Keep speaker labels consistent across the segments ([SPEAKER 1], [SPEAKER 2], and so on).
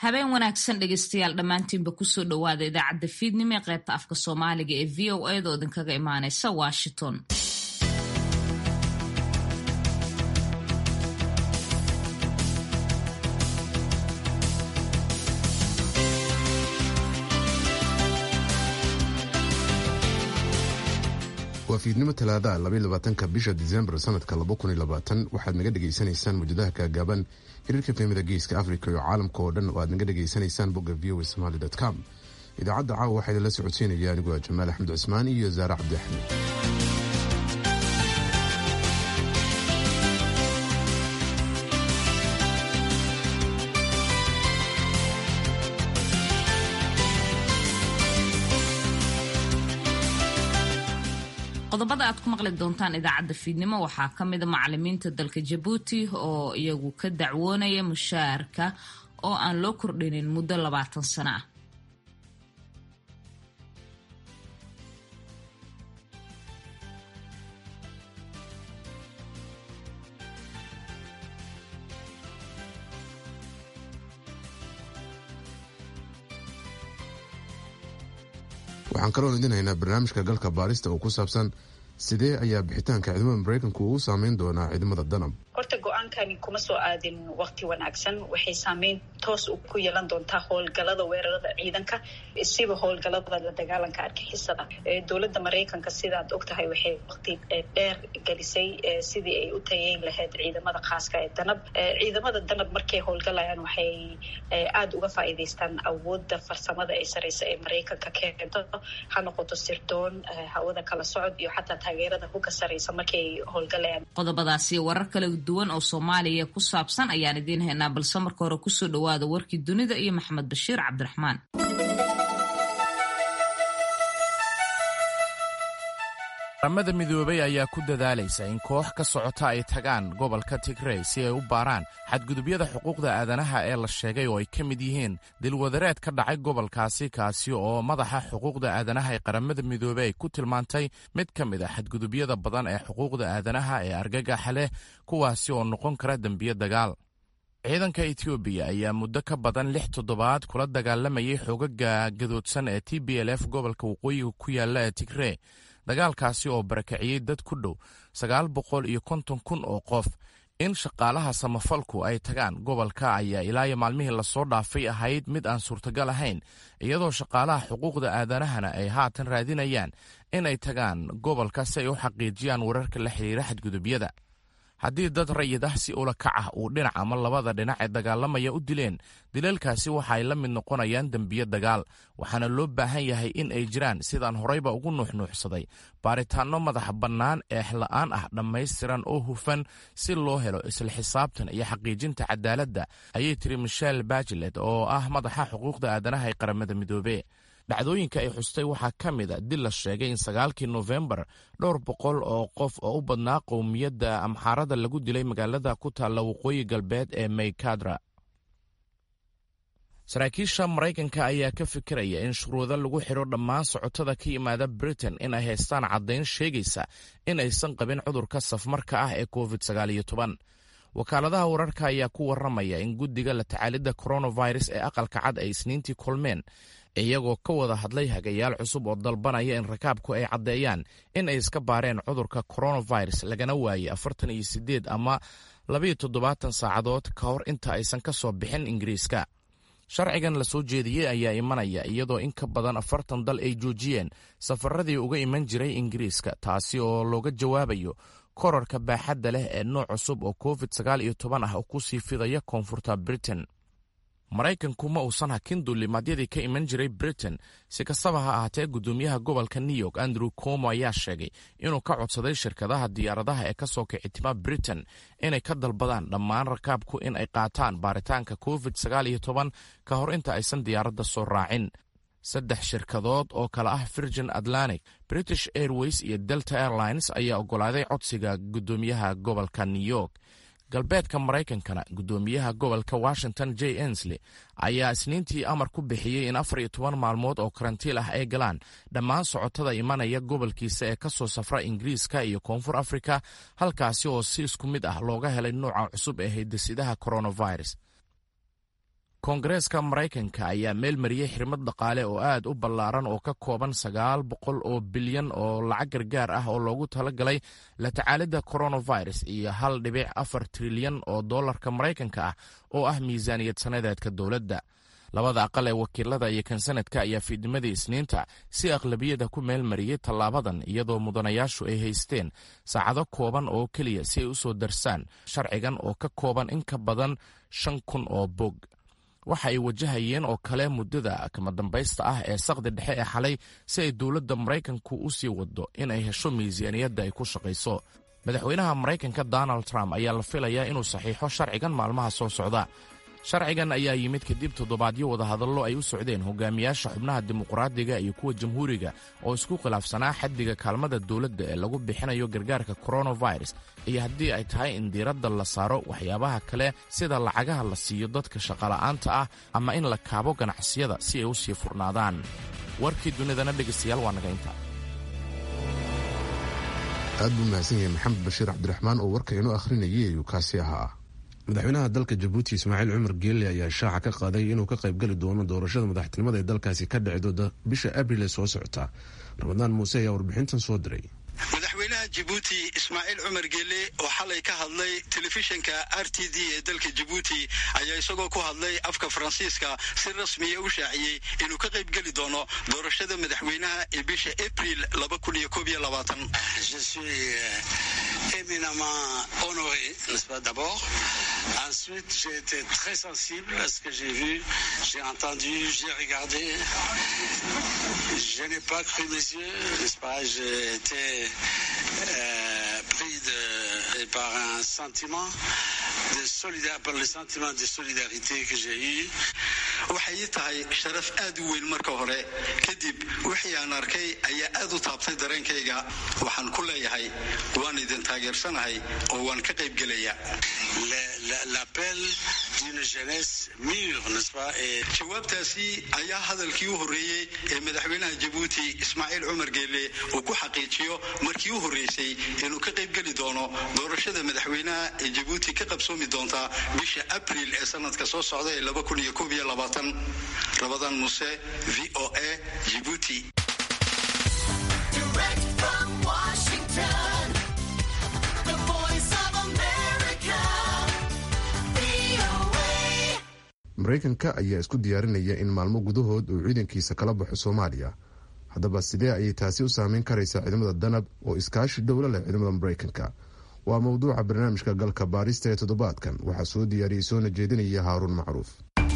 [SPEAKER 1] habeen wanaagsan dhegeystayaal dhammaantiinba kusoo dhowaada idaacadda fiidnimo ee qaybta afka soomaaliga ee v o a da oo idinkaga imaaneysa washington.
[SPEAKER 2] waa fiidnimo talaada 22 bisha Diseembar sanadka 2020 waxaad naga dhageysanaysaan muujadaha kaagaaban hirarka filimada geeska Afrika iyo caalamka oo dhan oo aad naga dhageysanaysaan bogga voasomali.com. idaacadda caawa waxaa idinla socodsiinaya anigoo Jamaal Axmed Cusmaan iyo Zaara Cabdi Axmed.
[SPEAKER 1] qodobada aad ku maqli doontaan idaacadda fiidnimo waxaa ka mid a macallimiinta dalka Jabuuti oo iyagu ka dacwoonaya mushaharka oo aan loo kordhinin muddo 20 sano ah.
[SPEAKER 2] waxaan kaloo idin haynaa barnaamijka galka baarista oo ku saabsan sidee ayaa bixitaanka ciidamada Mareykanku ugu saameyn doonaa ciidamada danab.
[SPEAKER 3] horta go'aankani kuma soo aadin waqti wanaagsan, waxay saameyn toos ku yeelan doontaa howlgalada weerarada ciidanka siba howlgalada la dagaalanka argixisada. dowladda Mareykanka sidaad ogtahay waxay waqti dheer gelisay sidii ay u tayeyn lahayd ciidamada khaaska ee danab. ciidamada danab markay howlgalayaan waxay aad uga faa'iideystaan awoodda farsamada ee sareysa ee Mareykanka keento, ha noqoto sirdoon, hawada kala socod iyo xataa taageerada hubka sareysa markay howlgalayaan.
[SPEAKER 1] qodobadaasi warar kale duwan oo Soomaaliya ku saabsan ayaan idin haynaa, balse marka hore ku soo dhawaada warkii dunida iyo Maxamed Bashiir Cabdiraxmaan.
[SPEAKER 4] qaramada midoobay ayaa ku dadaalaysa in koox ka socota ay tagaan gobolka Tigray si ay u baaraan xadgudubyada xuquuqda aadanaha ee la sheegay oo ay ka mid yihiin dilwadareed ka dhacay gobolkaasi, kaasi oo madaxa xuquuqda aadanaha ee qaramada midoobay ay ku tilmaantay mid ka mid ah xadgudubyada badan ee xuquuqda aadanaha ee argagaxa leh, kuwaasi oo noqon kara dembiyo dagaal. ciidanka Itoobiya ayaa muddo ka badan 6 toddobaad kula dagaalamayay xoogagga gadoodsan ee TPLF gobolka waqooyiga ku yaala ee Tigray, dagaalkaasi oo barakiciyey dad ku dhow 950,000 oo qof. in shaqaalaha samafalku ay tagaan gobolka ayaa ilaa maalmihii lasoo dhaafay ahayd mid aan suurtagal ahayn, iyadoo shaqaalaha xuquuqda aadanahana ay haatan raadinayaan in ay tagaan gobolka si ay u xaqiijiyaan wararka la xiriira xadgudubyada. haddii dad rayid ah si ula kac ah uu dhinac ama labada dhinac ee dagaalamaya u dileen, dilalkaasi waxa ay la mid noqonayaan dembiyo dagaal, waxaana loo baahan yahay in ay jiraan sidaan horeyba ugu nuuxnuuxsaday baaritaanno madax bannaan eexla'aan ah dhammaystiran oo hufan si loo helo isla xisaabtan iyo xaqiijinta cadaaladda, ayay tiri Michelle Bachelet oo ah madaxa xuquuqda aadanaha ee qaramada midoobey. dhacdooyinka ay xustay waxaa ka mid a dil la sheegay in 9 Noofembar 200 oo qof oo u badnaa qowmiyadda Amxaarada lagu dilay magaalada ku taalla waqooyi galbeed ee Maykadra. saraakiisha Mareykanka ayaa ka fikiraya in shuruudo lagu xidho dhammaan socotada ka yimaada Britain in ay haystaan caddayn sheegaysa in aysan qabin cudurka safmarka ah ee COVID-19. wakaaladaha wararka ayaa ku warramaya in guddiga la tacaalidda coronavirus ee aqalka cad ay Isniintii kulmeen, iyagoo ka wada hadlay hagayaal cusub oo dalbanaya in rakaabku ay caddeeyaan in ay iska baareen cudurka coronavirus lagana waayey 48 ama 72 saacadood ka hor inta aysan ka soo bixin Ingiriiska. sharcigan la soo jeediyey ayaa imanaya iyadoo in ka badan 40 dal ay joojiyeen safaradii uga iman jiray Ingiriiska, taasi oo looga jawaabayo korarka baaxadda leh ee nooc cusub oo COVID-19 ah oo ku sii fidaya koonfurta Britain. Maraykanku ma uusan hakin duulimaadyadii ka iman jiray Britain. si kastaba ha ahaatee, gudoomiyaha gobolka New York Andrew Cuomo ayaa sheegay inuu ka codsaday shirkadaha diyaaradaha ee ka soo kicitima Britain inay ka dalbadaan dhammaan rakaabku in ay qaataan baaritaanka COVID-19 ka hor inta aysan diyaaradda soo raacin. 3 shirkadood oo kala ah Virgin Atlantic, British Airways iyo Delta Airlines ayaa oggolaaday codsiga gudoomiyaha gobolka New York. galbeedka Mareykankana, gudoomiyaha gobolka Washington Jay Inslee ayaa Isniintii amar ku bixiyey in 14 maalmood oo karantiil ah ay galaan dhammaan socotada imanaya gobolkiisa ee ka soo safra Ingiriiska iyo Koonfur Afrika, halkaasi oo si isku mid ah looga helay nooca cusub ee hidde-sidaha coronavirus. koongareeska maraykanka ayaa meel mariyey xirmad dhaqaale oo aad u ballaaran oo ka kooban 900 oo bilyan oo lacag gargaar ah oo loogu talagalay la tacaalidda coronavirus iyo 1.4 trilyan oo dollarka maraykanka ah oo ah miisaaniyad sanadeedka dowladda. labada aqal ee wakiilada iyo kan sanadka ayaa fiidnimadii Isniinta si aqlabiyada ku meel mariyey tallaabadan, iyadoo mudanayaashu ay haysteen saacado kooban oo keliya si ay u soo darsaan sharcigan oo ka kooban in ka badan 5,000 oo bog. waxa ay wajahayeen oo kale muddada kama dambaysta ah ee saqdi dhexe ee xalay si ay dowladda Maraykanku u sii wado in ay hesho miisaaniyadda ay ku shaqayso. madaxweynaha Maraykanka Donald Trump ayaa la filayaa inuu saxiixo sharcigan maalmaha soo socda. sharcigan ayaa yimid kadib toddobaadyo wadahadallo ay u socdeen hogaamiyaasha xubnaha dimuqraadiga iyo kuwa jamhuuriga oo isku khilaafsanaa xaddiga kaalmada dowladda ee lagu bixinayo gargaarka coronavirus iyo haddii ay tahay in diiradda la saaro waxyaabaha kale sida lacagaha la siiyo dadka shaqola'aanta ah ama in la kaabo ganacsiyada si ay u sii furnaadaan. warkii dunidana dhegaystayaal waa naga inta.
[SPEAKER 2] aad buu mahadsan yahay maxamed bashiir cabdiraxmaan oo warka inoo akhrinayay ayuu kaasi ahaa. madaxweynaha dalka Jabuuti Ismaaciil Cumar Geelle ayaa shaaca ka qaaday inuu ka qaybgali doono doorashada madaxtinimada ee dalkaasi ka dhici doonta bisha Abriil ee soo socota. Ramadaan Muuse ayaa warbixintan soo diray.
[SPEAKER 5] madaxweynaha Jabuuti Ismaaciil Cumar Geelle oo xalay ka hadlay telefishinka RTD ee dalka Jabuuti ayaa isagoo ku hadlay afka Faransiiska si rasmi ah u shaaciyay inuu ka qaybgali doono doorashada madaxweynaha ee bisha Abriil 2021.
[SPEAKER 6] Je suis éminemment honoré, n'est-ce pas, d'abord. Ensuite, j'ai été très sensible à ce que j'ai vu, j'ai entendu, j'ai regardé. Je n'ai pas cru mes yeux, n'est-ce pas. J'ai été pris par un sentiment de solidarité, par le sentiment de solidarité que j'ai eu.
[SPEAKER 5] waxay tahay sharaf aad u weyn marka hore kadib wixii aan arkay ayaa aad u taabtay dareenkayga. waxaan ku leeyahay waan idin taageersanahay oo waan ka qayb gelayaa.
[SPEAKER 6] l'appel d'une jeunesse mûre, n'est-ce pas.
[SPEAKER 5] jawaabtaasi ayaa hadalkii u horeeyay ee madaxweynaha Jabuuti Ismaaciil Cumar Geelle uu ku xaqiijiyo markii u horeysay inuu ka qayb gali doono doorashada madaxweynaha ee Jabuuti ka qabsoomi doonta bisha Abriil ee sanadka soo socda ee 2021. Ramadaan Muuse, VOA, Djibouti.
[SPEAKER 7] Direct from Washington, the voice of America, VOA.
[SPEAKER 2] Maraykanka ayaa isku diyaarinaya in maalmo gudahood uu ciidankiisa kala baxo Soomaaliya. haddaba sidee ayay taasi u saameyn karaysaa ciidamada danab oo iskaashi dhowlo leh ciidamada Maraykanka? waa mowduuca barnaamijka galka baarista ee toddobaadkan. waxaa soo diyaariyey soona jeedinaya Haaruun Macruuf.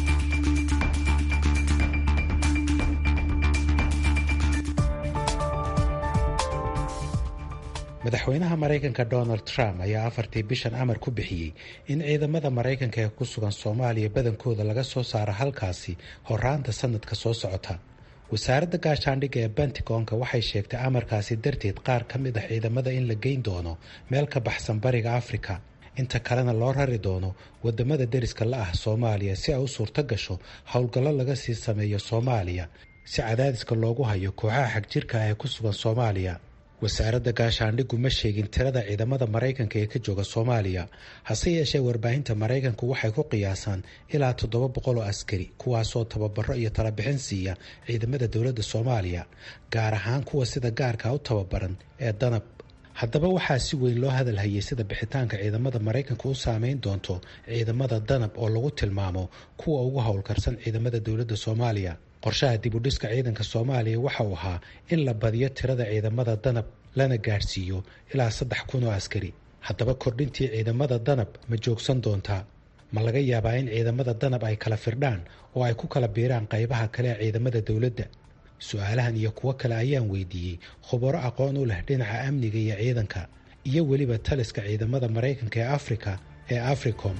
[SPEAKER 8] madaxweynaha Maraykanka Donald Trump ayaa 4tii bishan amar ku bixiyey in ciidamada Maraykanka ee ku sugan Soomaaliya badankooda laga soo saaro halkaasi horaanta sanadka soo socota. wasaaradda gaashaandhigga ee Pentagon-ka waxay sheegtay amarkaasi darteed qaar ka mid ah ciidamada in la geyn doono meel ka baxsan bariga Afrika, inta kalena loo rari doono wadamada deriska la ah Soomaaliya si ay u suurto gasho howlgallo laga sii sameeyo Soomaaliya si cadaadiska loogu hayo kooxaha xagjirka ah ee ku sugan Soomaaliya. wasaaradda gaashaandhiggu ma sheegin tirada ciidamada Maraykanka ee ka jooga Soomaaliya, hase yeeshee warbaahinta Maraykanku waxay ku qiyaasaan ilaa 700 oo askari kuwaasoo tababaro iyo talabixin siiya ciidamada dowladda Soomaaliya, gaar ahaan kuwa sida gaarka u tababaran ee danab. haddaba waxaa si weyn loo hadal hayay sida bixitaanka ciidamada Maraykanka u saameyn doonto ciidamada danab oo lagu tilmaamo kuwa ugu howlkarsan ciidamada dowladda Soomaaliya. qorshaha dib u dhiska ciidanka Soomaaliya waxa uu ahaa in la badiyo tirada ciidamada danab lana gaarsiiyo ilaa 3,000 oo askari. haddaba kordhintii ciidamada danab ma joogsan doontaa? ma laga yaabaa in ciidamada danab ay kala firdhaan oo ay ku kala biiraan qaybaha kale ee ciidamada dowladda? su-aalahan iyo kuwo kale ayaan weydiiyey khubaro aqoon u leh dhinaca amniga iyo ciidanka iyo weliba taliska ciidamada Maraykanka ee Afrika ee Africom.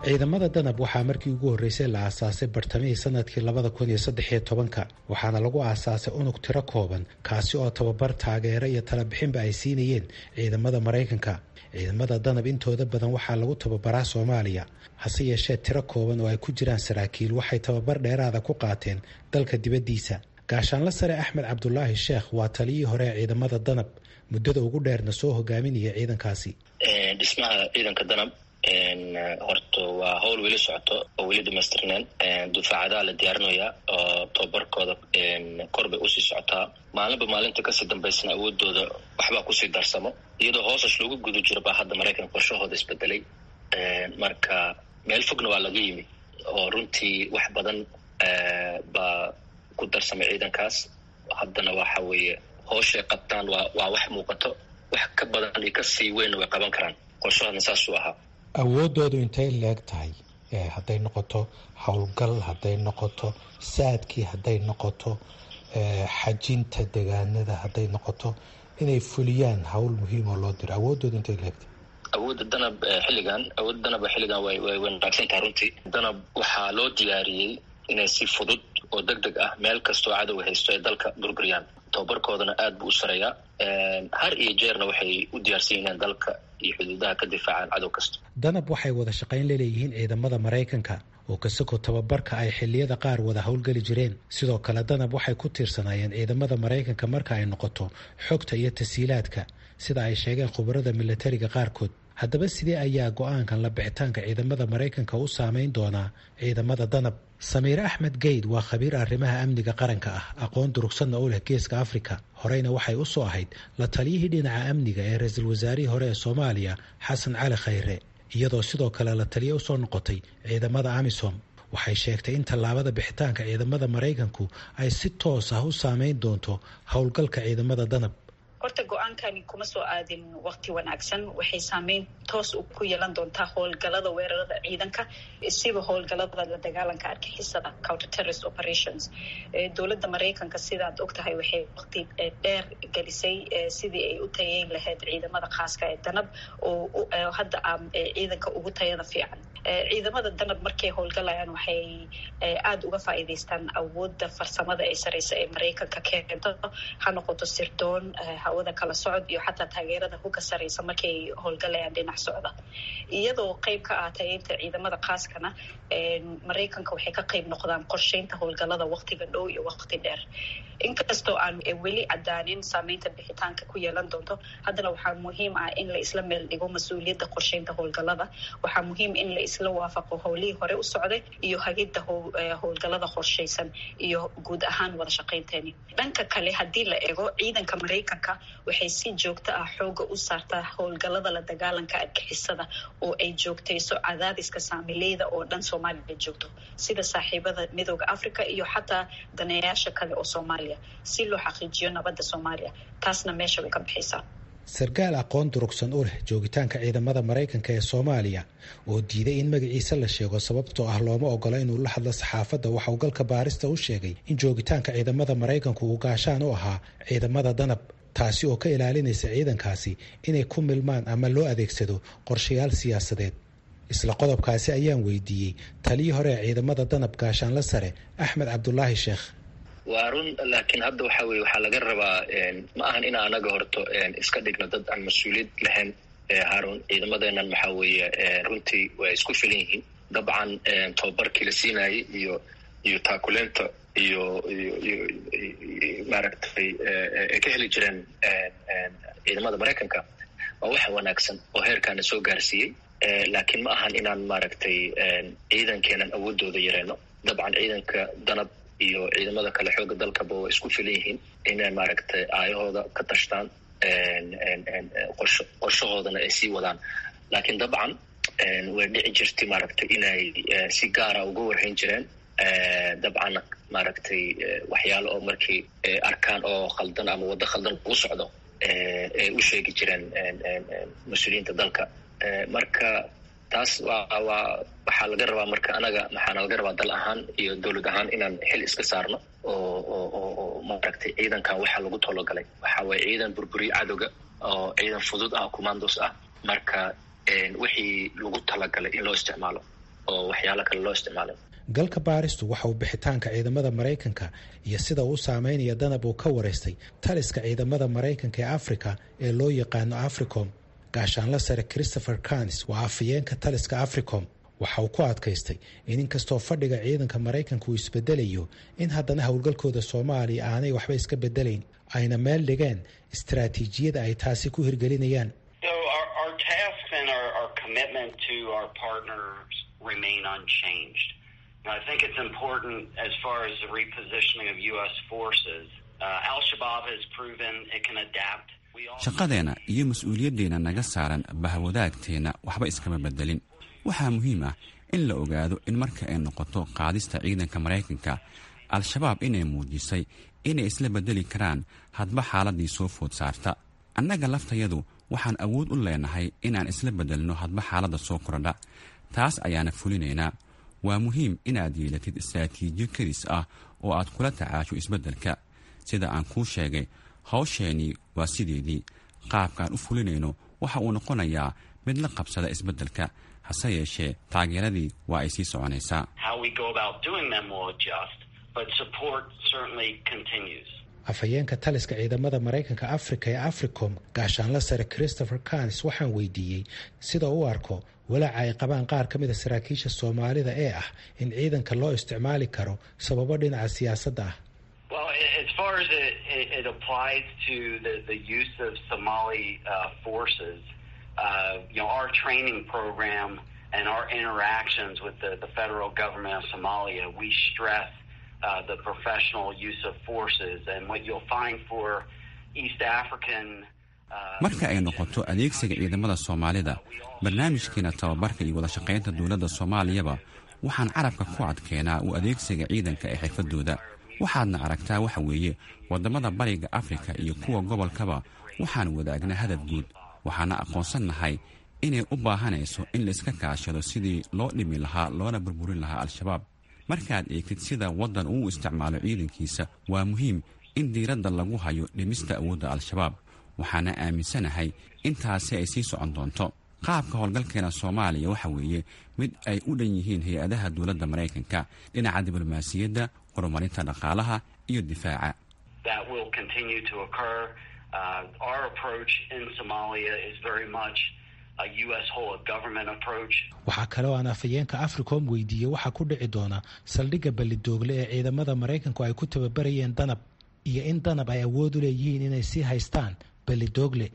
[SPEAKER 8] ciidamada danab waxaa markii ugu horreysay la aasaasay bartamihii sanadkii 2013 waxaana lagu aasaasay unug tiro kooban kaasi oo tababar taageero iyo talabixinba ay siinayeen ciidamada maraykanka. ciidamada danab intooda badan waxaa lagu tababaraa Soomaaliya, hase yeeshee tiro kooban oo ay ku jiraan saraakiil waxay tababar dheeraada ku qaateen dalka dibaddiisa. gaashaanle sare Axmed Cabdulaahi Sheekh waa taliyihii hore ee ciidamada danab, muddada ugu dheerna soo hogaaminaya ciidankaasi.
[SPEAKER 9] dhismaha ciidanka danab horta waa hawl weli socoto oo weli dhamaystirneen. dufacadaha la diyaarinayaa oo tababarkooda kor bay usii socotaa. maalinba maalinta kasii dambaysana awoodooda waxbaa kusii darsamo, iyadoo hoosas loogu guda jiro baa hadda maraykanka qorshahooda isbedelay. marka meel fogna waa laga yimi oo runtii wax badan baa ku darsamay ciidankaas. haddana waxa weeye hooshay qabtaan waa wax muuqato, wax ka badan iyo kasii weynna way qaban karaan. qorshahoodna saasuu ahaa.
[SPEAKER 8] awoodoodu intay leeg tahay hadday noqoto howlgal, hadday noqoto saadkii, hadday noqoto xajinta deegaanada, hadday noqoto inay fuliyaan hawl muhiim oo loo diro, awoodoodu intay leegtahay?
[SPEAKER 9] awoodda danab xilligan way wanaagsan tahay runtii. danab waxaa loo diyaariyey inay si fudud oo deg deg ah meel kastoo cadow haysto ay dalka burburiyaan. tababarkoodana aad buu u sareeyaa. har iyo jeerna waxay u diyaarsan yihiin dalka iyo xuduudaha ka difaacaan cadow kasta.
[SPEAKER 8] danab waxay wada shaqayn leeyihiin ciidamada maraykanka oo kasako tababarka ay xilliyada qaar wada howlgeli jireen. sidoo kale danab waxay ku tiirsanaayeen ciidamada maraykanka marka ay noqoto xogta iyo tasiilaadka, sida ay sheegeen khubarada militariga qaarkood. haddaba sidee ayaa go-aankan la bixitaanka ciidamada maraykanka u saameyn doonaa ciidamada danab? samiire axmed geyd waa khabiir arrimaha amniga qaranka ah, aqoon durugsanna u leh geeska afrika. horeyna waxay u soo ahayd la taliyihii dhinaca amniga ee ra-iisul wasaarihii hore ee soomaaliya xasan cali khayre, iyadoo sidoo kale la taliye usoo noqotay ciidamada amisom. waxay sheegtay in tallaabada bixitaanka ciidamada maraykanku ay si toos ah u saameyn doonto howlgalka ciidamada danab.
[SPEAKER 3] horta go-aankani kuma soo aadin waqti wanaagsan. waxay saameyn toos ku yeelan doontaa howlgalada weerarada ciidanka, siba howlgalada la dagaalanka argixisada, counter terrorist operations. dowladda maraykanka sidaad ogtahay waxay waqti dheer gelisay sidii ay u tayeyn lahayd ciidamada khaaska ee danab oo hadda ciidanka ugu tayada fiican. ciidamada danab markay howlgalayaan waxay aada uga faa'iidaystaan awoodda farsamada ee sareysa ee maraykanka keento, ha noqoto sirdoon, hawada kala socod iyo xataa taageerada huka sareysa markay howlgalayaan dhinac socda. iyadoo qayb ka ah tayeynta ciidamada khaaskana maraykanka waxay ka qayb noqdaan qorsheynta howlgalada waqtiga dhow iyo waqti dheer. inkastoo aan weli cadaanin saameynta bixitaanka ku yeelan doonto, haddana waxaa muhiim ah in la isla meel dhigo mas-uuliyadda qorsheynta howlgalada. waxaa muhiim in la isla waafaqo howlihii hore u socday iyo hagidda howlgalada qorsheysan iyo guud ahaan wada shaqeynteeni. dhanka kale haddii la eego, ciidanka maraykanka waxay si joogto ah xooga u saartaa howlgalada la dagaalanka argixisada oo ay joogtayso cadaadiska saamileyda oo dhan Soomaaliya joogto, sida saaxiibada midooda Afrika iyo xataa daneeyaasha kale oo Soomaaliya, si loo xaqiijiyo nabadda Soomaaliya. taasna meesha way ka baxaysaa.
[SPEAKER 8] sarkaal aqoon durugsan u leh joogitaanka ciidamada maraykanka ee Soomaaliya oo diiday in magaciisa la sheego sababtoo ah looma ogola inuu la hadlo saxaafadda, waxa uu galka baarista u sheegay in joogitaanka ciidamada maraykanku uu gaashaan u ahaa ciidamada danab, taasi oo ka ilaalinaysa ciidankaasi inay ku milmaan ama loo adeegsado qorshayaal siyaasadeed. isla qodobkaasi ayaan weydiiyey taliyii hore ee ciidamada danab gaashaanle sare Axmed Cabdulaahi Sheekh.
[SPEAKER 9] waa run, laakiin hadda waxaa laga rabaa ma ahan in anaga horto iska dhigno dad aan mas-uuliyad lahayn. haarun, ciidamadeenan waxaa weeye runtii way isku filan yihiin. dabcan tababarkii la siinayay iyo taakuleenta iyo maaragtay ay ka heli jireen ciidamada maraykanka waa wax wanaagsan oo heerkaana soo gaarsiiyey. laakiin ma ahan inaan maaragtay ciidankeenan awoodooda yareyno. dabcan ciidanka danab iyo ciidamada kale xooga dalkaba way isku filan yihiin inay maaragtay aayahooda ka tashtaan, qorshahoodana ay sii wadaan. laakiin dabcan way dhici jirtay maaragtay inay si gaara uga warhayn jireen. dabcan maaragtay waxyaalo oo markii arkaan oo khaldan ama waddo khaldan ugu socdo ay u sheegi jireen mas-uuliyiinta dalka. marka taas waxaa laga rabaa marka maxaana laga rabaa dal ahaan iyo dowlad ahaan inaan xil iska saarno oo maaragtay ciidankan waxaa lagu talogalay waxaa waye ciidan burburiye cadowga oo ciidan fudud ah, commandos ah. marka wixii lagu talagalay in loo isticmaalo oo waxyaalo kale loo isticmaalay.
[SPEAKER 8] galka baaristu waxa uu bixitaanka ciidamada Mareykanka iyo sida uu saameynaya danab uu ka wareystay taliska ciidamada Mareykanka ee Afrika ee loo yaqaano Africom. gaashaanle sare Christopher Canis waa afhayeenka taliska Africom. waxa uu ku adkaystay in inkastoo fadhiga ciidanka Mareykanka uu isbedelayo in haddana howlgalkooda Soomaaliya aanay waxba iska bedelayn ayna meel dhigeen istiraatiijiyada ay taasi ku hirgelinayaan.
[SPEAKER 6] So our tasks and our commitment to our partners remain unchanged. Now, I think it's important as far as the repositioning of U.S. forces. Al-Shabaab has proven it can adapt.
[SPEAKER 10] shaqadeena iyo mas'uuliyaddeena naga saaran bahwadaagteena waxba iskama bedelin. waxaa muhiim ah in la ogaado in marka ay noqoto qaadista ciidanka Mareykanka, Al-Shabaab inay muujisay inay isla bedeli karaan hadba xaaladii soo food saarta. annaga laftayadu waxaan awood u leenahay inaan isla bedelno hadba xaaladda soo kordha. taas ayaana fulinaynaa. waa muhiim inaad yeelatid istiraatiijiyo kadis ah oo aad kula tacaasho isbeddelka. sida aan kuu sheegay, hawsheenii waa sideedii. qaabkaan u fulinayno waxa uu noqonayaa mid la qabsada isbeddelka. hase yeeshee taageeradii waa ay sii soconaysaa. afhayeenka taliska ciidamada Mareykanka Afrika ee Africom gaashaanle sare Christopher Canis waxaan weydiiyey sida uu arko walaaca ay qabaan qaar ka mid ah saraakiisha Soomaalida ee ah in ciidanka loo isticmaali karo sababo dhinaca siyaasadda ah.
[SPEAKER 6] Well, as far as it applies to the use of Somali forces, our training program and our interactions with the federal government of Somalia, we stress the professional use of forces, and what you'll find for East African
[SPEAKER 10] marka ay noqoto adeegsiga ciidamada Soomaalida, barnaamijkeena tababarka iyo wada shaqaynta dowladda Soomaaliyaba waxaan carabka ku adkeynaa u adeegsiga ciidanka ee xirfadooda. waxaadna aragtaa waxa weeye wadamada bariga Afrika iyo kuwa gobolkaba waxaan wadaagnaa hadaf guud. waxaana aqoonsannahay inay u baahanayso in la iska kaashado sidii loo dhimi lahaa loona burburin lahaa Al-Shabaab. markaad eegtid sida waddan uu isticmaalo ciidankiisa, waa muhiim in diiradda lagu hayo dhimista awoodda Al-Shabaab. waxaana aaminsanahay intaasi ay sii socon doonto. qaabka howlgalkeena Soomaaliya waxa weeye mid ay u dhan yihiin hay-adaha dowladda Mareykanka dhinaca diblomaasiyadda, horumarinta dhaqaalaha iyo difaaca.
[SPEAKER 6] Our approach in Somalia is very much a U.S. whole of government approach.
[SPEAKER 8] waxaa kaloo aan afhayeenka Africom weydiiyey waxa ku dhici doona saldhigga Balidoogle ee ciidamada Mareykanku ay ku tababarayeen danab iyo in danab ay awood u leeyihiin inay sii haystaan Balidoogle.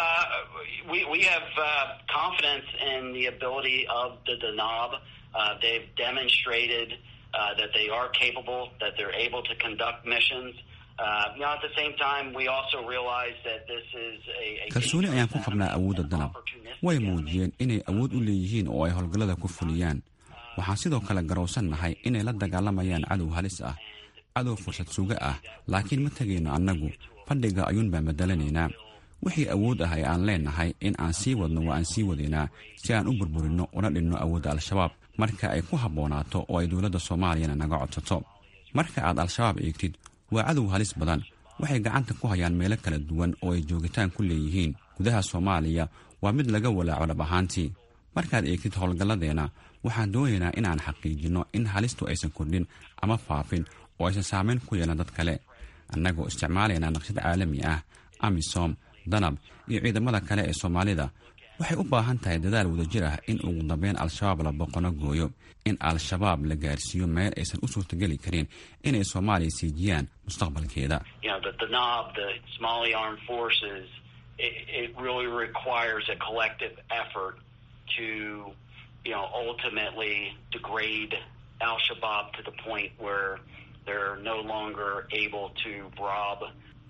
[SPEAKER 6] We have confidence in the ability of the Danab. They've demonstrated that they are capable, that they're able to conduct missions. At the same time, we also realize that this is a
[SPEAKER 10] kalsooni ayaan ku qabnaa awoodda danab. way muujiyeen inay awood u leeyihiin oo ay howlgallada ku fuliyaan. waxaan sidoo kale garowsannahay inay la dagaalamayaan cadow halis ah, cadow fursad suga ah. laakiin ma tegayno annagu fadhiga ayuun baan bedelanaynaa. wixii awood ah ee aan leenahay in aan sii wadno waa aan sii wadaynaa si aan u burburinno una dhinno awoodda Al-Shabaab marka ay ku habboonaato oo ay dowladda Soomaaliyana naga codsato. marka aad Al-Shabaab eegtid, waa cadow halis badan. waxay gacanta ku hayaan meelo kala duwan oo ay joogitaan ku leeyihiin. gudaha Soomaaliya waa mid laga walaaco dhab ahaantii. markaad eegtid howlgalladeena, waxaan doonaynaa inaan xaqiijinno in halistu aysan kordhin ama faafin oo aysan saameyn ku yeelan dad kale. annagoo isticmaalaynaa naqshad caalami ah, AMISOM, danab iyo ciidamada kale ee Soomaalida. waxay u baahan tahay dadaal wadajir ah in ugu dambeyn Al-Shabaab la boqono gooyo, in Al-Shabaab la gaarsiiyo meel aysan u suurtageli karin inay Soomaaliya siijiyaan mustaqbalkeeda.
[SPEAKER 6] The Danab, the Somali Armed Forces, it really requires a collective effort to, ultimately degrade Al-Shabaab to the point where they're no longer able to rob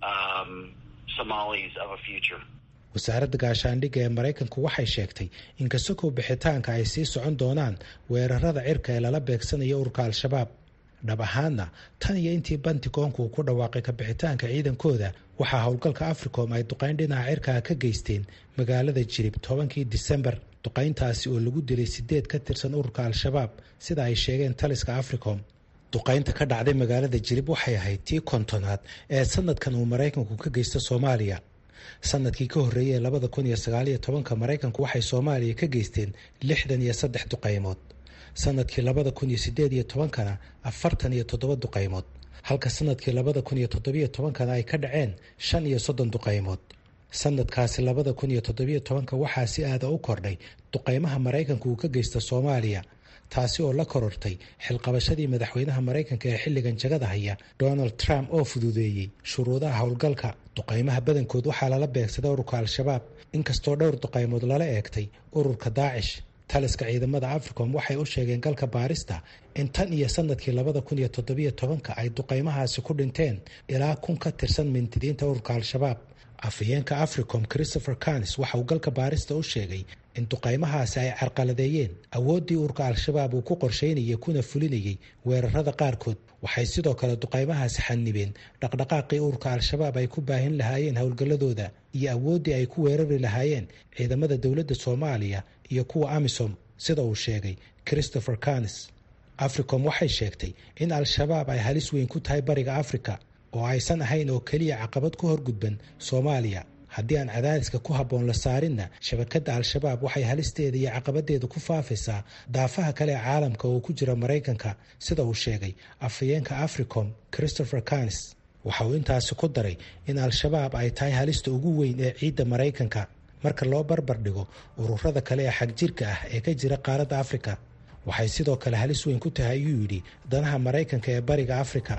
[SPEAKER 6] Somalis of a future.
[SPEAKER 8] wasaaradda gaashaandhigga ee Mareykanku waxay sheegtay in kasoo bixitaanka ay sii socon doonaan weerarada cirka ee lala beegsanayo ururka Al-Shabaab. dhab ahaanna tan iyo intii Pentagonku ku dhawaaqay ka bixitaanka ciidankooda, waxaa howlgalka Africom ay duqeyn dhinaca cirka ka geysteen magaalada Jilib 10kii December. duqeyntaasi oo lagu dilay 8 ka tirsan ururka Al-Shabaab sida ay sheegeen taliska Africom. duqeynta ka dhacday magaalada Jilib waxay ahayd tii 50aad ee sanadkan uu Mareykanku ka geysto Soomaaliya. sanadkii ka horreeyay 2019 Mareykanku waxay Soomaaliya ka geysteen 63 duqeymood. sanadkii 2018kana 47 duqaymood, halka sanadkii 2017kana ay ka dhaceen 35 duqaymood. sanadkaasi 2017 waxaa si aada u kordhay duqaymaha Maraykanka uu ka geysta Soomaaliya, taasi oo la korortay xilqabashadii madaxweynaha Maraykanka ee xilligan jagada haya Donald Trump oo fududeeyey shuruudaha howlgalka. duqaymaha badankood waxaa lala beegsaday ururka Al-Shabaab, inkastoo dhowr duqaymood lala eegtay ururka Daacish. taliska ciidamada Africom waxay u sheegeen galka baarista in tan iyo sanadkii 2017 ay duqaymahaasi ku dhinteen ilaa 1,000 ka tirsan mintidiinta ururka Al-Shabaab. afhayeenka Africom Christopher Canis waxa uu galka baarista u sheegay in duqaymahaasi ay carqaladeeyeen awooddii ururka Al-Shabaab uu ku qorsheynayay kuna fulinayay weerarada qaarkood. waxay sidoo kale duqaymahaasi xanibeen dhaqdhaqaaqii ururka Al-Shabaab ay ku baahin lahaayeen howlgalladooda iyo awooddii ay ku weerari lahaayeen ciidamada dowladda Soomaaliya iyo kuwa AMISOM, sida uu sheegay Christopher Canis. Africom waxay sheegtay in Al-Shabaab ay halis weyn ku tahay bariga Afrika, oo aysan ahayn oo keliya caqabad ku horgudban Soomaaliya. haddii aan cadaadiska ku habboon la saarinna, shabakadda Al-Shabaab waxay halisteeda iyo caqabadeeda ku faafaysaa daafaha kale ee caalamka oo ku jira Maraykanka, sida uu sheegay afhayeenka Africom Christopher Canis. waxa uu intaasi ku daray in Al-Shabaab ay tahay halista ugu weyn ee ciidda Maraykanka marka loo barbar dhigo ururada kale ee xagjirka ah ee ka jira qaaradda Afrika. waxay sidoo kale halis weyn ku tahay, ayuu yidhi, danaha Maraykanka ee bariga Afrika.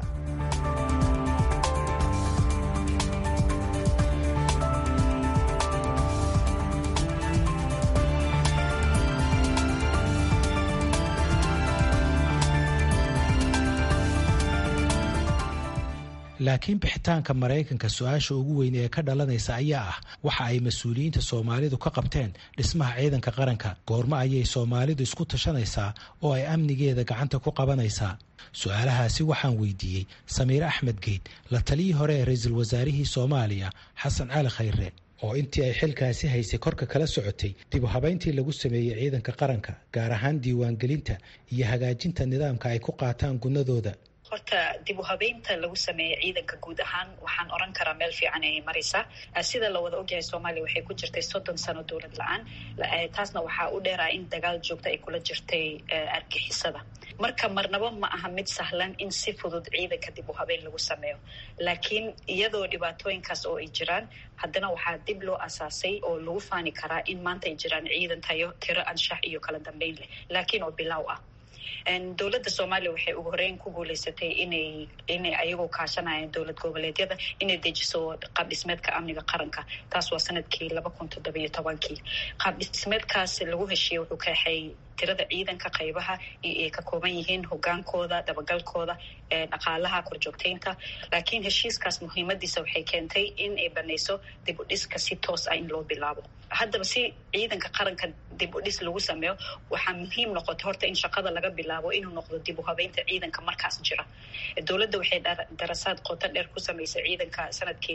[SPEAKER 8] laakiin bixitaanka Maraykanka su-aasha ugu weyn ee ka dhalanaysa ayaa ah waxa ay mas-uuliyiinta Soomaalidu ka qabteen dhismaha ciidanka qaranka. goorma ayay Soomaalidu isku tashanaysaa oo ay amnigeeda gacanta ku qabanaysaa? su-aalahaasi waxaan weydiiyey Samiir Axmed Geed, la taliyii hore ee ra'iisul wasaarihii Soomaaliya Xasan Cali Khayre, oo intii ay xilkaasi haysay korka kala socotay dib u habayntii lagu sameeyey ciidanka qaranka, gaar ahaan diiwaangelinta iyo hagaajinta nidaamka ay ku qaataan gunnadooda.
[SPEAKER 3] horta dib u habeynta lagu sameeyey ciidanka guud ahaan waxaan oran karaa meel fiican ay maraysaa. sida la wada ogyahay Soomaaliya waxay ku jirtay 30 sano dowlad la-aan, taasna waxaa u dheeraa in dagaal joogto ay kula jirtay argixisada. marka marnaba ma aha mid sahlan in si fudud ciidanka dib u habeyn lagu sameeyo, laakiin iyadoo dhibaatooyinkaas oo ay jiraan, haddana waxaa dib loo asaasay oo lagu faani karaa in maanta ay jiraan ciidan tayo, tiro, anshax iyo kala dambeyn leh, laakiin oo bilaaw ah. dowladda Soomaaliya waxay ugu horeyn ku guuleysatay inay ayagoo kaashanayaan dowlad goboleedyada inay dejiso qaab dhismeedka amniga qaranka. taas waa sanadkii 2017. qaab dhismeedkaas lagu heshiiyey wuxuu qeexay tirada ciidanka, qaybaha ay ka kooban yihiin, hogaankooda, dabagalkooda, dhaqaalaha, korjoogteynta. laakiin heshiiskaas muhiimadiisa waxay keentay in ay banayso dib u dhiska si toos ah in loo bilaabo. haddaba si ciidanka qaranka dib u dhis lagu sameeyo, waxaa muhiim noqotay horta in shaqada laga bilaabo inuu noqdo dib u habeynta ciidanka markaas jira. dowladda waxay darasaad qoto dheer ku samaysay ciidanka sanadkii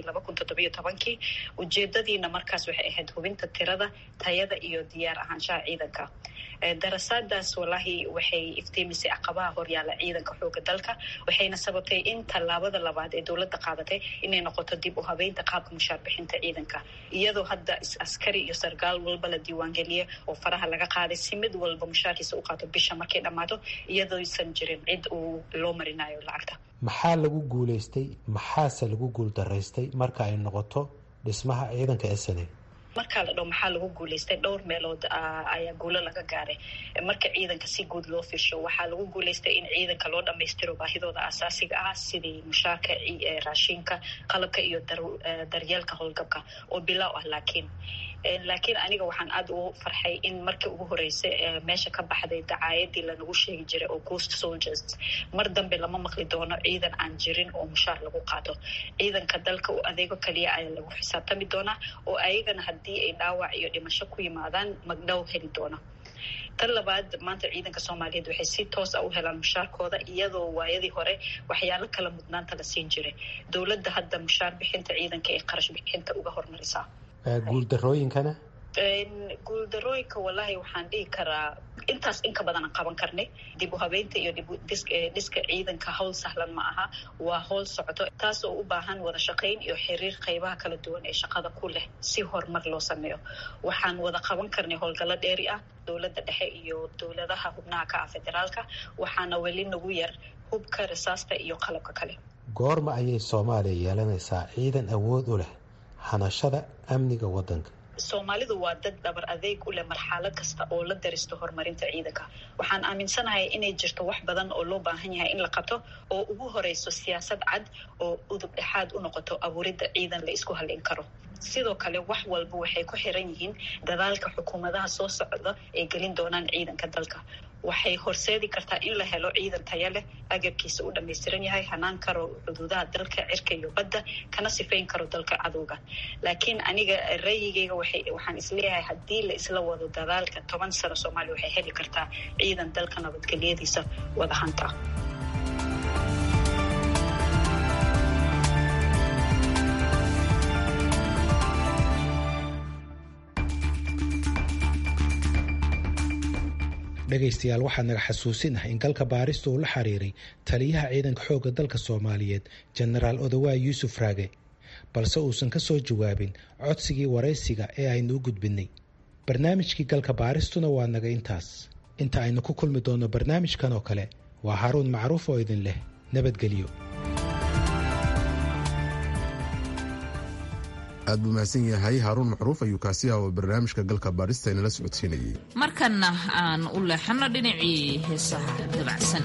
[SPEAKER 3] 2017. ujeedadiina markaas waxay ahayd hubinta tirada, tayada iyo diyaar ahaanshaha ciidanka. darasaadaas walahi waxay iftiimisay caqabaha horyaala ciidanka xooga dalka, waxayna sababtay in tallaabada labaad ee dowladda qaadatay inay noqoto dib u habeynta qaabka mushaar bixinta ciidanka, iyadoo hadda askari iyo sargaal walba la diiwaangeliye oo faraha laga qaaday si mid walba mushaarkiisa u qaato bisha markay dhammaato, iyadoo aysan jirin cid uu loo marinayo lacagta.
[SPEAKER 8] maxaa lagu guulaystay, maxaase lagu guuldaraystay marka ay noqoto dhismaha ciidanka SNA?
[SPEAKER 3] marka la dhaho maxaa lagu guulaystay, dhowr meelood ayaa guulo laga gaaray. marka ciidanka si guud loo fiirsho, waxaa lagu guulaystay in ciidanka loo dhammaystiro baahidooda asaasiga ah sidii mushaarka, raashinka, qalabka iyo daryeelka howlgabka oo bilaaw ah. laakiin aniga waxaan aad ugu farxay in markii ugu horeysay meesha ka baxday dacaayadii lanagu sheegi jiray oo ghost soldiers. mar dambe lama maqli doono ciidan aan jirin oo mushaar lagu qaato. ciidanka dalka u adeego kaliya ayaa lagu xisaabtami doonaa, oo ayagana haddii ay dhaawac iyo dhimasho ku yimaadaan magdhow heli doona. tan labaad, maanta ciidanka Soomaaliyeed waxay si toos ah u helaan mushaarkooda, iyadoo waayadii hore waxyaalo kala mudnaanta la siin jiray. dowladda hadda mushaar bixinta ciidanka ee qarash bixinta uga hormarisaa.
[SPEAKER 8] guuldarooyinkana
[SPEAKER 3] guuldarooyinka wallahi waxaan dhihi karaa intaas inka badan aan qaban karnay. dib u habeynta iyo dhiska ciidanka hawl sahlan ma aha, waa hawl socoto taas oo u baahan wada shaqayn iyo xiriir qaybaha kala duwan ee shaqada ku leh si horumar loo sameeyo. waxaan wada qaban karnay howlgallo dheeri ah dowladda dhexe iyo dowladaha xubnaha ka ah federaalka, waxaana weli nagu yar hubka rasaasta iyo qalabka kale.
[SPEAKER 8] goorma ayay soomaaliya yeelanaysaa ciidan awood u leh hanashada amniga waddanka?
[SPEAKER 3] soomaalidu waa dad dhabar adeeg u leh marxalad kasta oo la daristo horumarinta ciidanka. waxaan aaminsanahay inay jirto wax badan oo loo baahan yahay in la qabto, oo ugu horeyso siyaasad cad oo udub dhexaad u noqoto abuuridda ciidan la isku halin karo. sidoo kale wax walba waxay ku xiran yihiin dadaalka xukuumadaha soo socda ee gelin doonaan ciidanka dalka. waxay horseedi kartaa in la helo ciidan taya leh, agabkiisa u dhammaystiran yahay, hanaan karo xuduudaha dalka, cirka iyo badda, kana sifayn karo dalka cadowga. laakiin aniga ra'yigayga waxaan isleeyahay haddii la isla wado dadaalka 10 sano soomaaliya waxay heli kartaa ciidan dalka nabadgelyadiisa wada hanta.
[SPEAKER 8] dhegaystayaal waxaa naga xasuusin ah in galka baarista uu la xiriiray taliyaha ciidanka xoogga dalka soomaaliyeed jenaraal odawaay yuusuf raage, balse uusan ka soo jawaabin codsigii waraysiga ee aynu u gudbinay. barnaamijkii galka baaristuna waa naga intaas. inta aynu ku kulmi doonno barnaamijkan oo kale, waa haaruun macruuf oo idin leh nabadgelyo.
[SPEAKER 2] aad buu mahadsan yahay haaruun macruuf ayuu kaasi ah oo barnaamijka galka baarista inala socodsiinayay.
[SPEAKER 1] markanna aan u leexanno dhinacii heesaha dabacsan.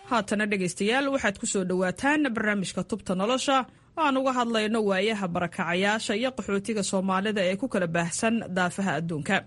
[SPEAKER 11] haatana dhegaystayaal waxaad ku soo dhowaataan barnaamijka tubta nolosha aan uga hadlayno waayaha barakacayaasha iyo qaxootiga soomaalida ee ku kala baahsan daafaha adduunka.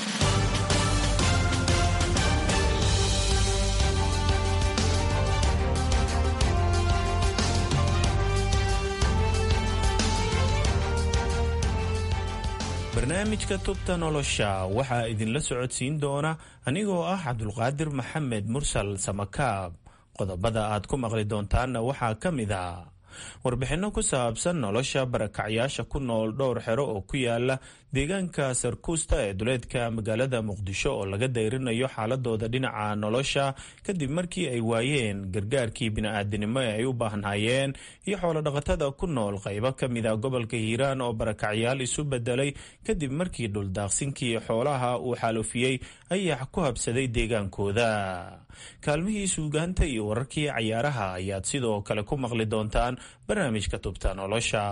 [SPEAKER 12] barnaamijka tubta nolosha waxaa idinla socodsiin doona anigoo ah cabdulqaadir maxamed mursal samakaab. qodobada aad ku maqli doontaanna waxaa ka mid a warbixinno ku saabsan nolosha barakacyaasha ku nool dhowr xero oo ku yaala deegaanka sarkuusta ee duleedka magaalada muqdisho oo laga dayrinayo xaaladooda dhinaca nolosha kadib markii ay waayeen gargaarkii bini'aadanimo ee ay u baahnaayeen, iyo xoolodhaqatada ku nool qaybo ka mid a gobolka hiiraan oo barakacyaal isu bedelay kadib markii dhuldaaqsinkii xoolaha uu xaalufiyey ayax ku habsaday deegaankooda. kaalmihii suugaanta iyo wararkii cayaaraha ayaad sidoo kale ku maqli doontaan barnaamijka tubta nolosha.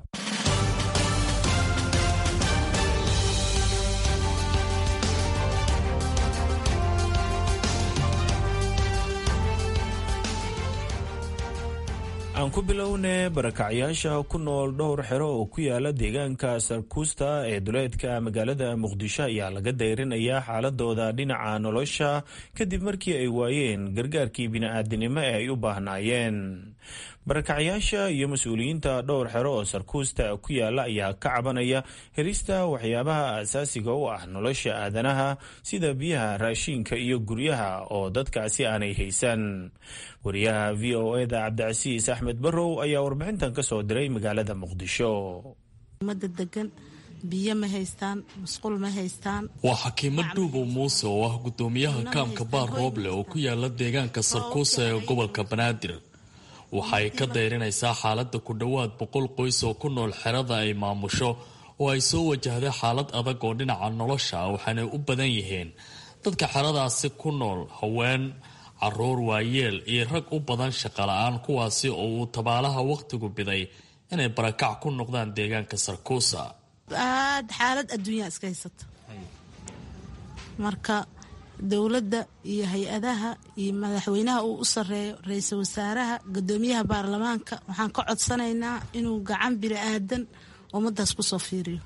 [SPEAKER 12] aan ku bilowne barakacyaasha ku nool dhowr xero oo ku yaala deegaanka sarkuusta ee duleedka magaalada muqdisho ayaa laga dayrinayaa xaaladooda dhinaca nolosha kadib markii ay waayeen gargaarkii bini'aadanimo ee ay u baahnaayeen. barakacyaasha iyo mas-uuliyiinta dhowr xero oo sarkuusta ku yaala ayaa ka cabanaya helista waxyaabaha aasaasiga u ah nolosha aadanaha sida biyaha, raashinka iyo guryaha oo dadkaasi aanay haysan. wariyaha v o eda cabdicasiis axmed barrow ayaa warbixintan ka soo diray magaalada muqdisho.
[SPEAKER 13] umada degan biyo ma haystaan, musqul ma haystaan.
[SPEAKER 14] waa xakiimo dhuubow muuse oo ah gudoomiyaha kaamka baar rooble oo ku yaala deegaanka sarkuusa ee gobolka banaadir. waxay ka dayrinaysaa xaalada ku dhowaad 100 qoys oo ku nool xerada ay maamusho oo ay soo wajahday xaalad adag oo dhinaca nolosha ah, waxaanay u badan yihiin dadka xeradaasi ku nool haween, caruur, waayeel iyo rag u badan shaqala-aan, kuwaasi oo uu tabaalaha waqtigu biday inay barakac ku noqdaan deegaanka sarkuusa.
[SPEAKER 13] aad xaalad adduunya iska haysato marka dowladda iyo hay-adaha iyo madaxweynaha uu u sareeyo, ra-iisul wasaaraha, gudoomiyaha baarlamaanka, waxaan ka codsanaynaa inuu gacan bini'aadan ummadaas kusoo fiiriyo.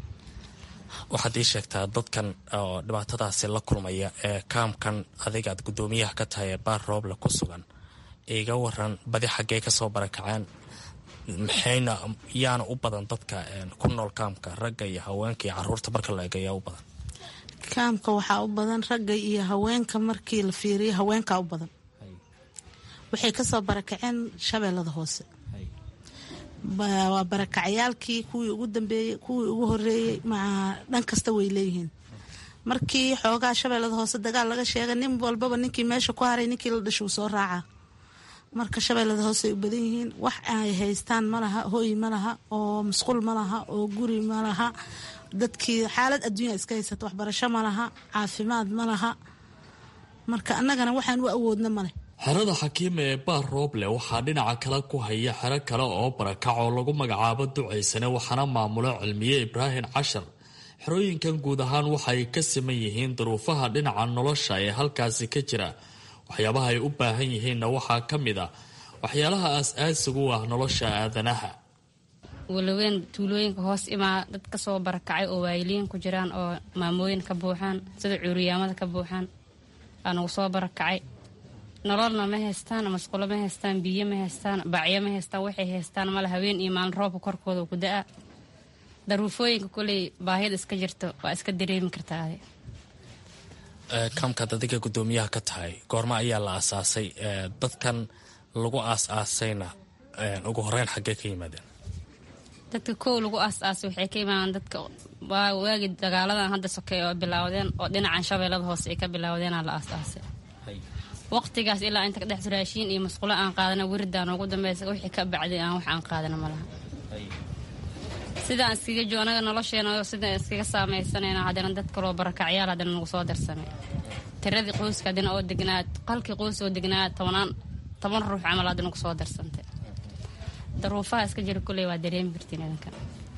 [SPEAKER 15] waxaad ii sheegtaa dadkan oo dhibaatadaasi la kulmaya ee kaamkan adigaad gudoomiyaha ka tahay ee baar rooble ku sugan, iga waran badi xaggee kasoo barakaceen, maxayna yaana u badan dadka ku nool kaamka, ragga iyo haweenka iyo caruurta marka la eegayaa u badan?
[SPEAKER 13] kaamka waxaa u badan ragga iyo haweenka, markii la fiiriyo haweenkaa u badan. waxay kasoo barakaceen shabeellada hoose. waa barakacyaalkii kuwii ugu dambeeyey, kuwii ugu horeeyey, dhan kasta way leeyihiin. markii xoogaa shabeellada hoose dagaal laga sheegay, nin walbaba ninkii meesha ku haray ninkii la dhashuu soo raaca. marka shabeellada hoose ay u badan yihiin. wax ay haystaan ma laha, hooy ma laha, oo musqul ma laha, oo guri ma laha. dadkii xaalad adduunya iska haysato, waxbarasho ma laha, caafimaad ma laha. marka annagana waxaan u awoodna male.
[SPEAKER 14] xerada xakiima ee baar rooble waxaa dhinaca kale ku haya xero kale oo barakac oo lagu magacaabo ducaysane, waxaana maamulo cilmiye ibraahim cashar. xerooyinkan guud ahaan waxay ka siman yihiin duruufaha dhinaca nolosha ee halkaasi ka jira. waxyaabaha ay u baahan yihiinna waxaa ka mid ah waxyaalaha aas-aasigu u ah nolosha aadanaha.
[SPEAKER 16] walaweyn tuulooyinka hoos imaa dad kasoo barakacay oo waayiliin ku jiraan, oo maamooyin ka buuxaan, sida cuuriyaamada ka buuxaan, aanugu soo barakacay. nololna ma haystaan, masqulo ma haystaan, biyo ma haystaan, bacyo ma haystaan, waxay haystaan male. haween iyo maalin roobka korkooda ku da-a. daruufooyinka koley baahida iska jirto waa iska dareemi kartaa.
[SPEAKER 15] kaamkaad adiga gudoomiyaha ka tahay, goorma ayaa la aasaasay? dadkan lagu aas-aasayna ugu horeyn xaggee ka yimaadeen?
[SPEAKER 16] dadka kow lagu aas-aasay waxay ka imaadeen dadka waagi dagaaladan hadda sokey oo bilaawdeen, oo dhinacan shabeellada hoose ay ka bilaawdeenaa la aas-aasay. waqtigaas ilaa inta kadhex raashiin iyo masqulo aan qaadana wiridaan ugu dambeysa, wixii ka bacday aan wax aan qaadana ma laha. sidaan iskaga joonaga nolosheena sidaan iskaga saamaysanayna, haddana dad kaloo barakacyaal haddana nagu soo darsamay. tiradii qoyska haddana oo degnaad, qalkii qoys oo degnaad 10 ruux camal haddana nagu soo darsantay. daruufaha iska jira kuley waa dareemi kartiin idinka.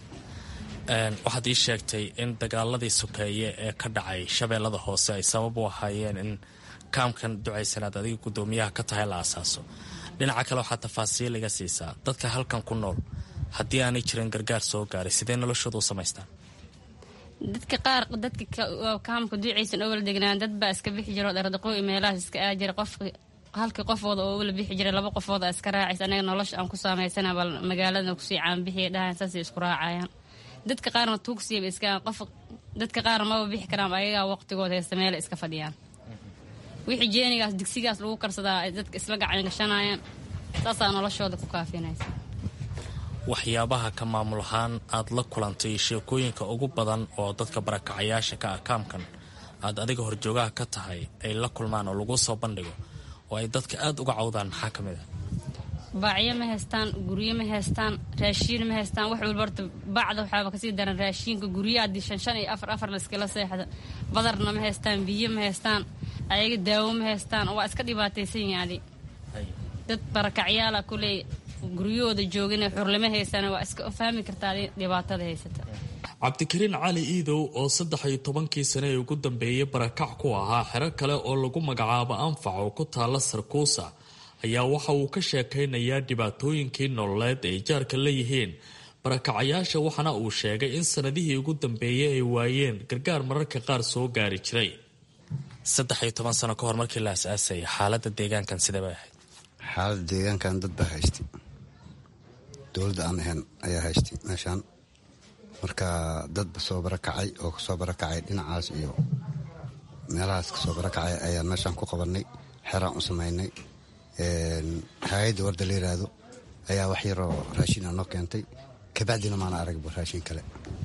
[SPEAKER 15] waxaad ii sheegtay in dagaaladii sokeeye ee ka dhacay shabeellada hoose ay sabab u ahaayeen in kaamkan ducaysanaad adiga gudoomiyaha ka tahay la asaaso dhinaca kale waxaa tafaasiil iga siisaa dadka halkan ku nool haddii aanay jirin gargaar soo gaaray sidee noloshooda u samaystaan
[SPEAKER 16] dadka qaar dadka kaamka ducaysan oo wala degnaan dad baa iska bixi jiro dhardaqooy meelahaas iska aajira halka qofooda oo wala bixi jiray 2 qofooda iska raacaysa anaga nolosha aan ku saameysana bal magaalada ku sii caan bixi dhahan saas isku raacayaan dadka qaarna tuugsiga iska qof dadka qaar ma bixi karaan ayaga waqtigooda haysta meel iska fadhiyaan wixii jeenigaas digsigaas lagu karsadaa dadka isla gacan gashanayaan saasa noloshooda ku kaafinaysa
[SPEAKER 15] waxyaabaha ka maamul ahaan aad la kulantay sheekooyinka ugu badan oo dadka barakacayaasha ka kaamkan aad adiga horjoogaha ka tahay ay la kulmaan oo lagu soo bandhigo oo ay dadka aad uga cawdaan maxaa kamid ah
[SPEAKER 16] baaciyo ma haystaan guryo ma haystaan raashin ma haystaan wax walba bacda waxaaba ka sii daran raashinka guryaha 5 iyo 4 la iskala seexda badarna ma haystaan biyo ma haystaan ayaga daawo ma haystaan waa iska dhibaataysan yahay dad barakacayaal kulay guryooda joogina xurlama haysana waa iska fahmi kartaa dhibaatada haysata
[SPEAKER 14] cabdikariin cali iidow oo 13 sano ee ugu dambeeyay barakac ku ahaa xero kale oo lagu magacaabo anfac oo ku taala Sarkuusa ayaa waxa uu ka sheekaynayaa dhibaatooyinkii nololeed ay jaarka leeyihiin barakacayaasha waxana uu sheegay in sanadihii ugu dambeeyay ay waayeen gargaar mararka qaar soo gaari jiray
[SPEAKER 15] 13 sano ka hor markii la asaasay xaaladda deegaankan sidee bay ahayd
[SPEAKER 17] xaaladda deegaankan dad baa haystay dowladda aan ahayn ayaa haystay meeshaan marka dad soo barakacay oo kasoo barakacay dhinacaas iyo meelahaas kasoo barakacay ayaan meeshaan ku qabanay xeraan u samaynay hay-adda warda la yiraahdo ayaa wax yaroo raashin noo keentay kabacdina maana aragba raashin kale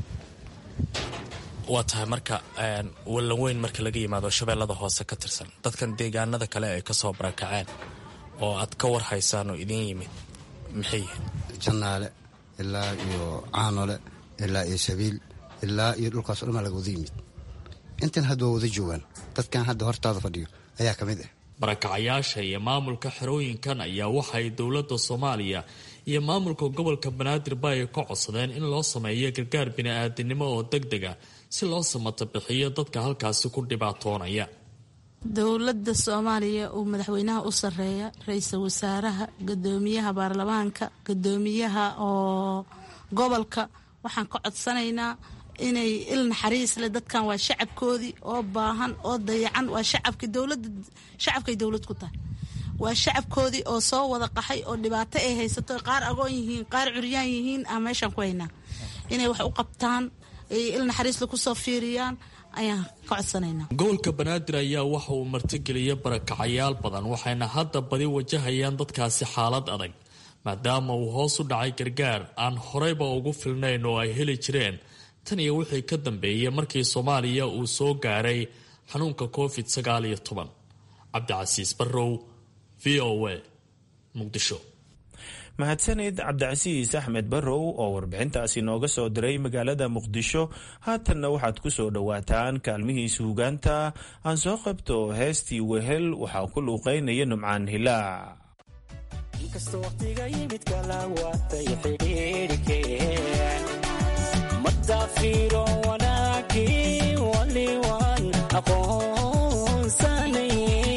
[SPEAKER 15] waa tahay marka wallan weyn marka laga yimaado shabeellada hoose ka tirsan dadkan deegaanada kale ay kasoo barakaceen oo aad ka war haysaan oo idin yimid maxay
[SPEAKER 17] jannaale ilaa iyo caanole ilaa iyo sabiil ilaa iyo dhulkaas oo dhan laga wada yimid intan hadda wada joogaan dadkan hadda hortaada fadhiyo ayaa ka mid ah
[SPEAKER 14] barakacayaasha iyo maamulka xerooyinkan ayaa waxay dowladda Soomaaliya iyo maamulka gobolka Banaadir bay ka codsadeen in loo sameeyo gargaar bini'aadanimo oo degdeg ah si loo samato bixiyo dadka halkaasi ku dhibaatoonaya
[SPEAKER 13] dowladda Soomaaliya oo madaxweynaha u sareeya ra'iisul wasaaraha gudoomiyaha baarlamaanka gudoomiyaha oo gobolka waxaan ka codsanaynaa inay il naxariis leh dadkan waa shacabkoodii oo baahan oo dayacan waa shacabka dowlad ku tahay waa shacabkoodii oo soo wada qaxay oo dhibaato ay haysato qaar agoon yihiin qaar curyaan yihiin aan meeshan ku haynaa inay wax u qabtaan il naxariis leh ku soo fiiriyaan ayaan ka codsanaynaa
[SPEAKER 14] gobolka Banaadir ayaa waxa uu martigeliyay barakacayaal badan waxayna hadda badi wajahayaan dadkaasi xaalad adag maadaama uu hoos u dhacay gargaar aan horeyba ugu filnayn oo ay heli jireen tan iyo wixii ka dambeeyay markii Soomaaliya uu soo gaaray xanuunka COVID-19 Cabdicasiis Barrow VOA Muqdisho
[SPEAKER 12] mahadsanid cabdicasiis axmed barrow oo warbixintaasi nooga soo diray magaalada muqdisho haatanna waxaad ku soo dhowaataan kaalmihii suugaanta aan soo qabto heestii wehel waxaa ku luuqaynaya Numcaan Hilaac
[SPEAKER 18] inkastoo waqtiga yimid kala waatay xidhiidhkeen madaafiro wanaagii waliwaan aqoonsanay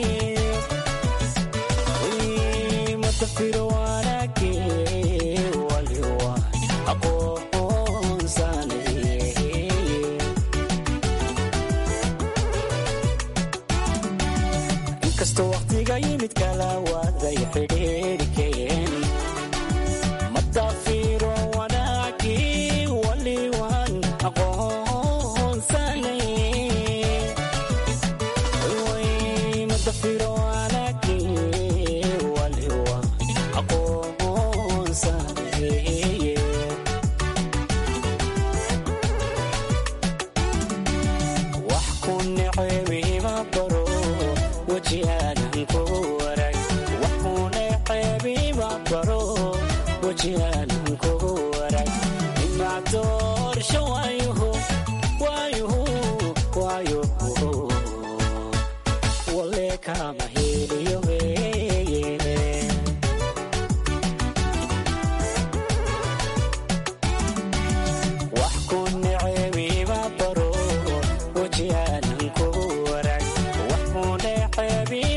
[SPEAKER 18] madaafiro waqtiga yimid kala waaday xidhiidhkeen madaafiro wanaagii waliwaan aqoonsanay madaafiro wanaagii waliwaan aqoonsanay wax ku necebiba baro wajihaanan ku warag waxuuna ceebiba baro wajihaanan ku warag inaad doorsho waayuhu wale kama heliyo weeyene wax ku necebiba baro wajihaanan ku warag waxuuna ceebiba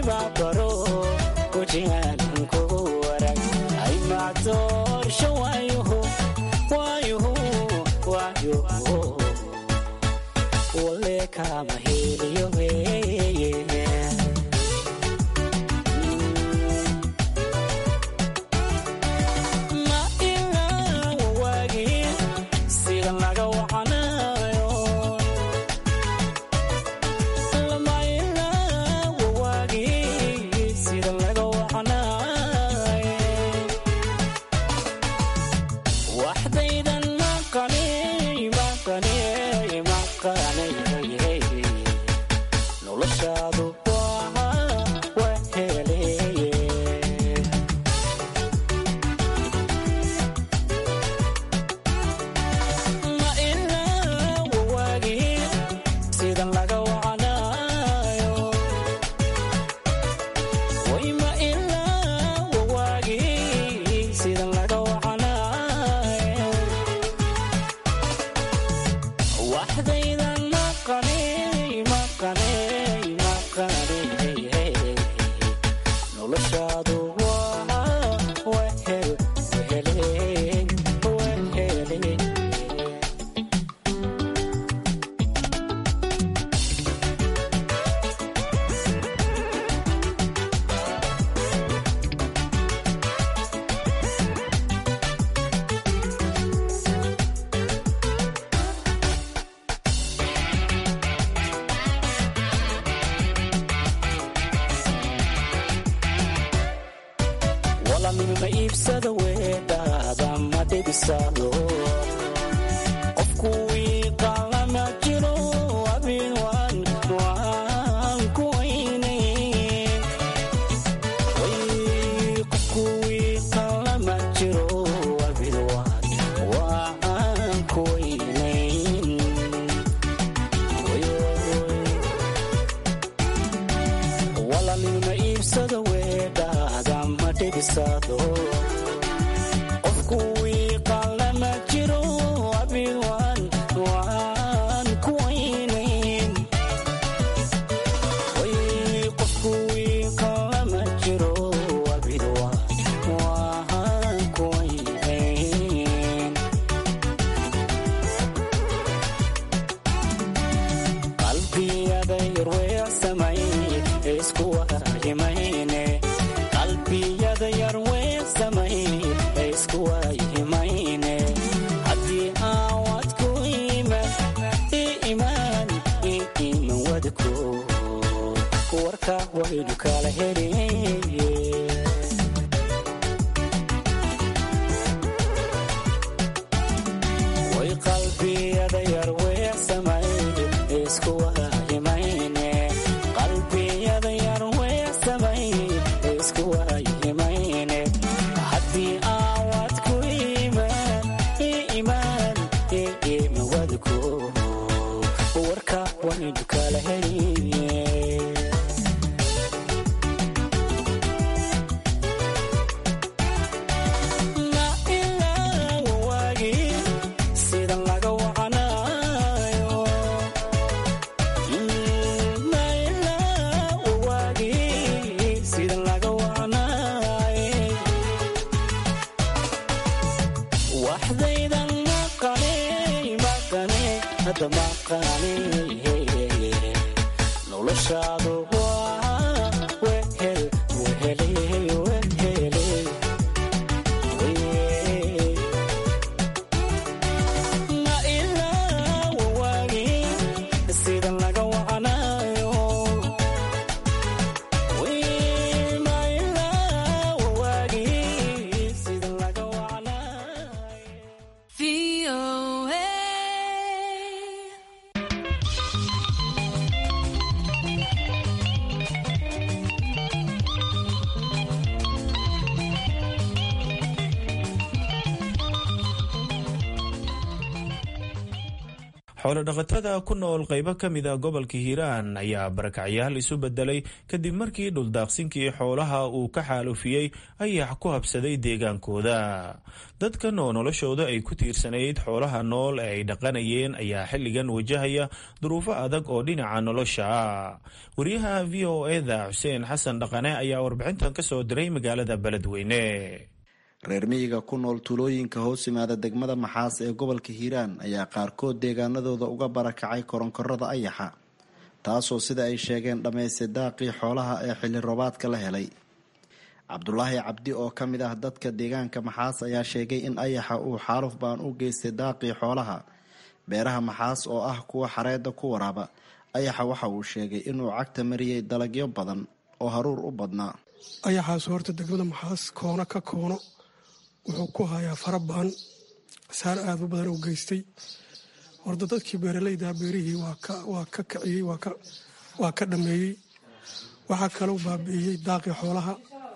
[SPEAKER 12] xoolodhaqatada ku nool qaybo ka mid a gobolka hiiraan ayaa barakacyaal isu bedelay kadib markii dhuldaaqsinkii xoolaha uu ka xaalufiyey ayax ku habsaday deegaankooda. dadkan oo noloshooda ay ku tiirsanayd xoolaha nool ee ay dhaqanayeen ayaa xilligan wajahaya duruufo adag oo dhinaca nolosha ah. wariyaha v o eda xuseen xasan dhaqane ayaa warbixintan ka soo diray magaalada beledweyne.
[SPEAKER 19] reer miyiga ku nool tuulooyinka hoos yimaada degmada maxaas ee gobolka hiiraan ayaa qaarkood deegaanadooda uga barakacay koronkorada ayaxa, taasoo sida ay sheegeen dhammaystay daaqii xoolaha ee xilli roobaadka la helay. cabdulaahi cabdi oo ka mid ah dadka deegaanka maxaas ayaa sheegay in ayaxa uu xaaluf baan u geystay daaqii xoolaha. beeraha maxaas oo ah kuwa xareeda ku waraaba ayaxa waxa uu sheegay inuu cagta mariyey dalagyo badan oo haruur u badnaa.
[SPEAKER 20] ayaxaas horta degmada maxaas koono ka koono wuxuu ku hayaa farabaan saar aad u badan u geystay. horta dadkii beeralayda beerihii waa ka kaciyey, waa ka dhameeyey. waxaa kaloo baabi'iyey daaqii xoolaha.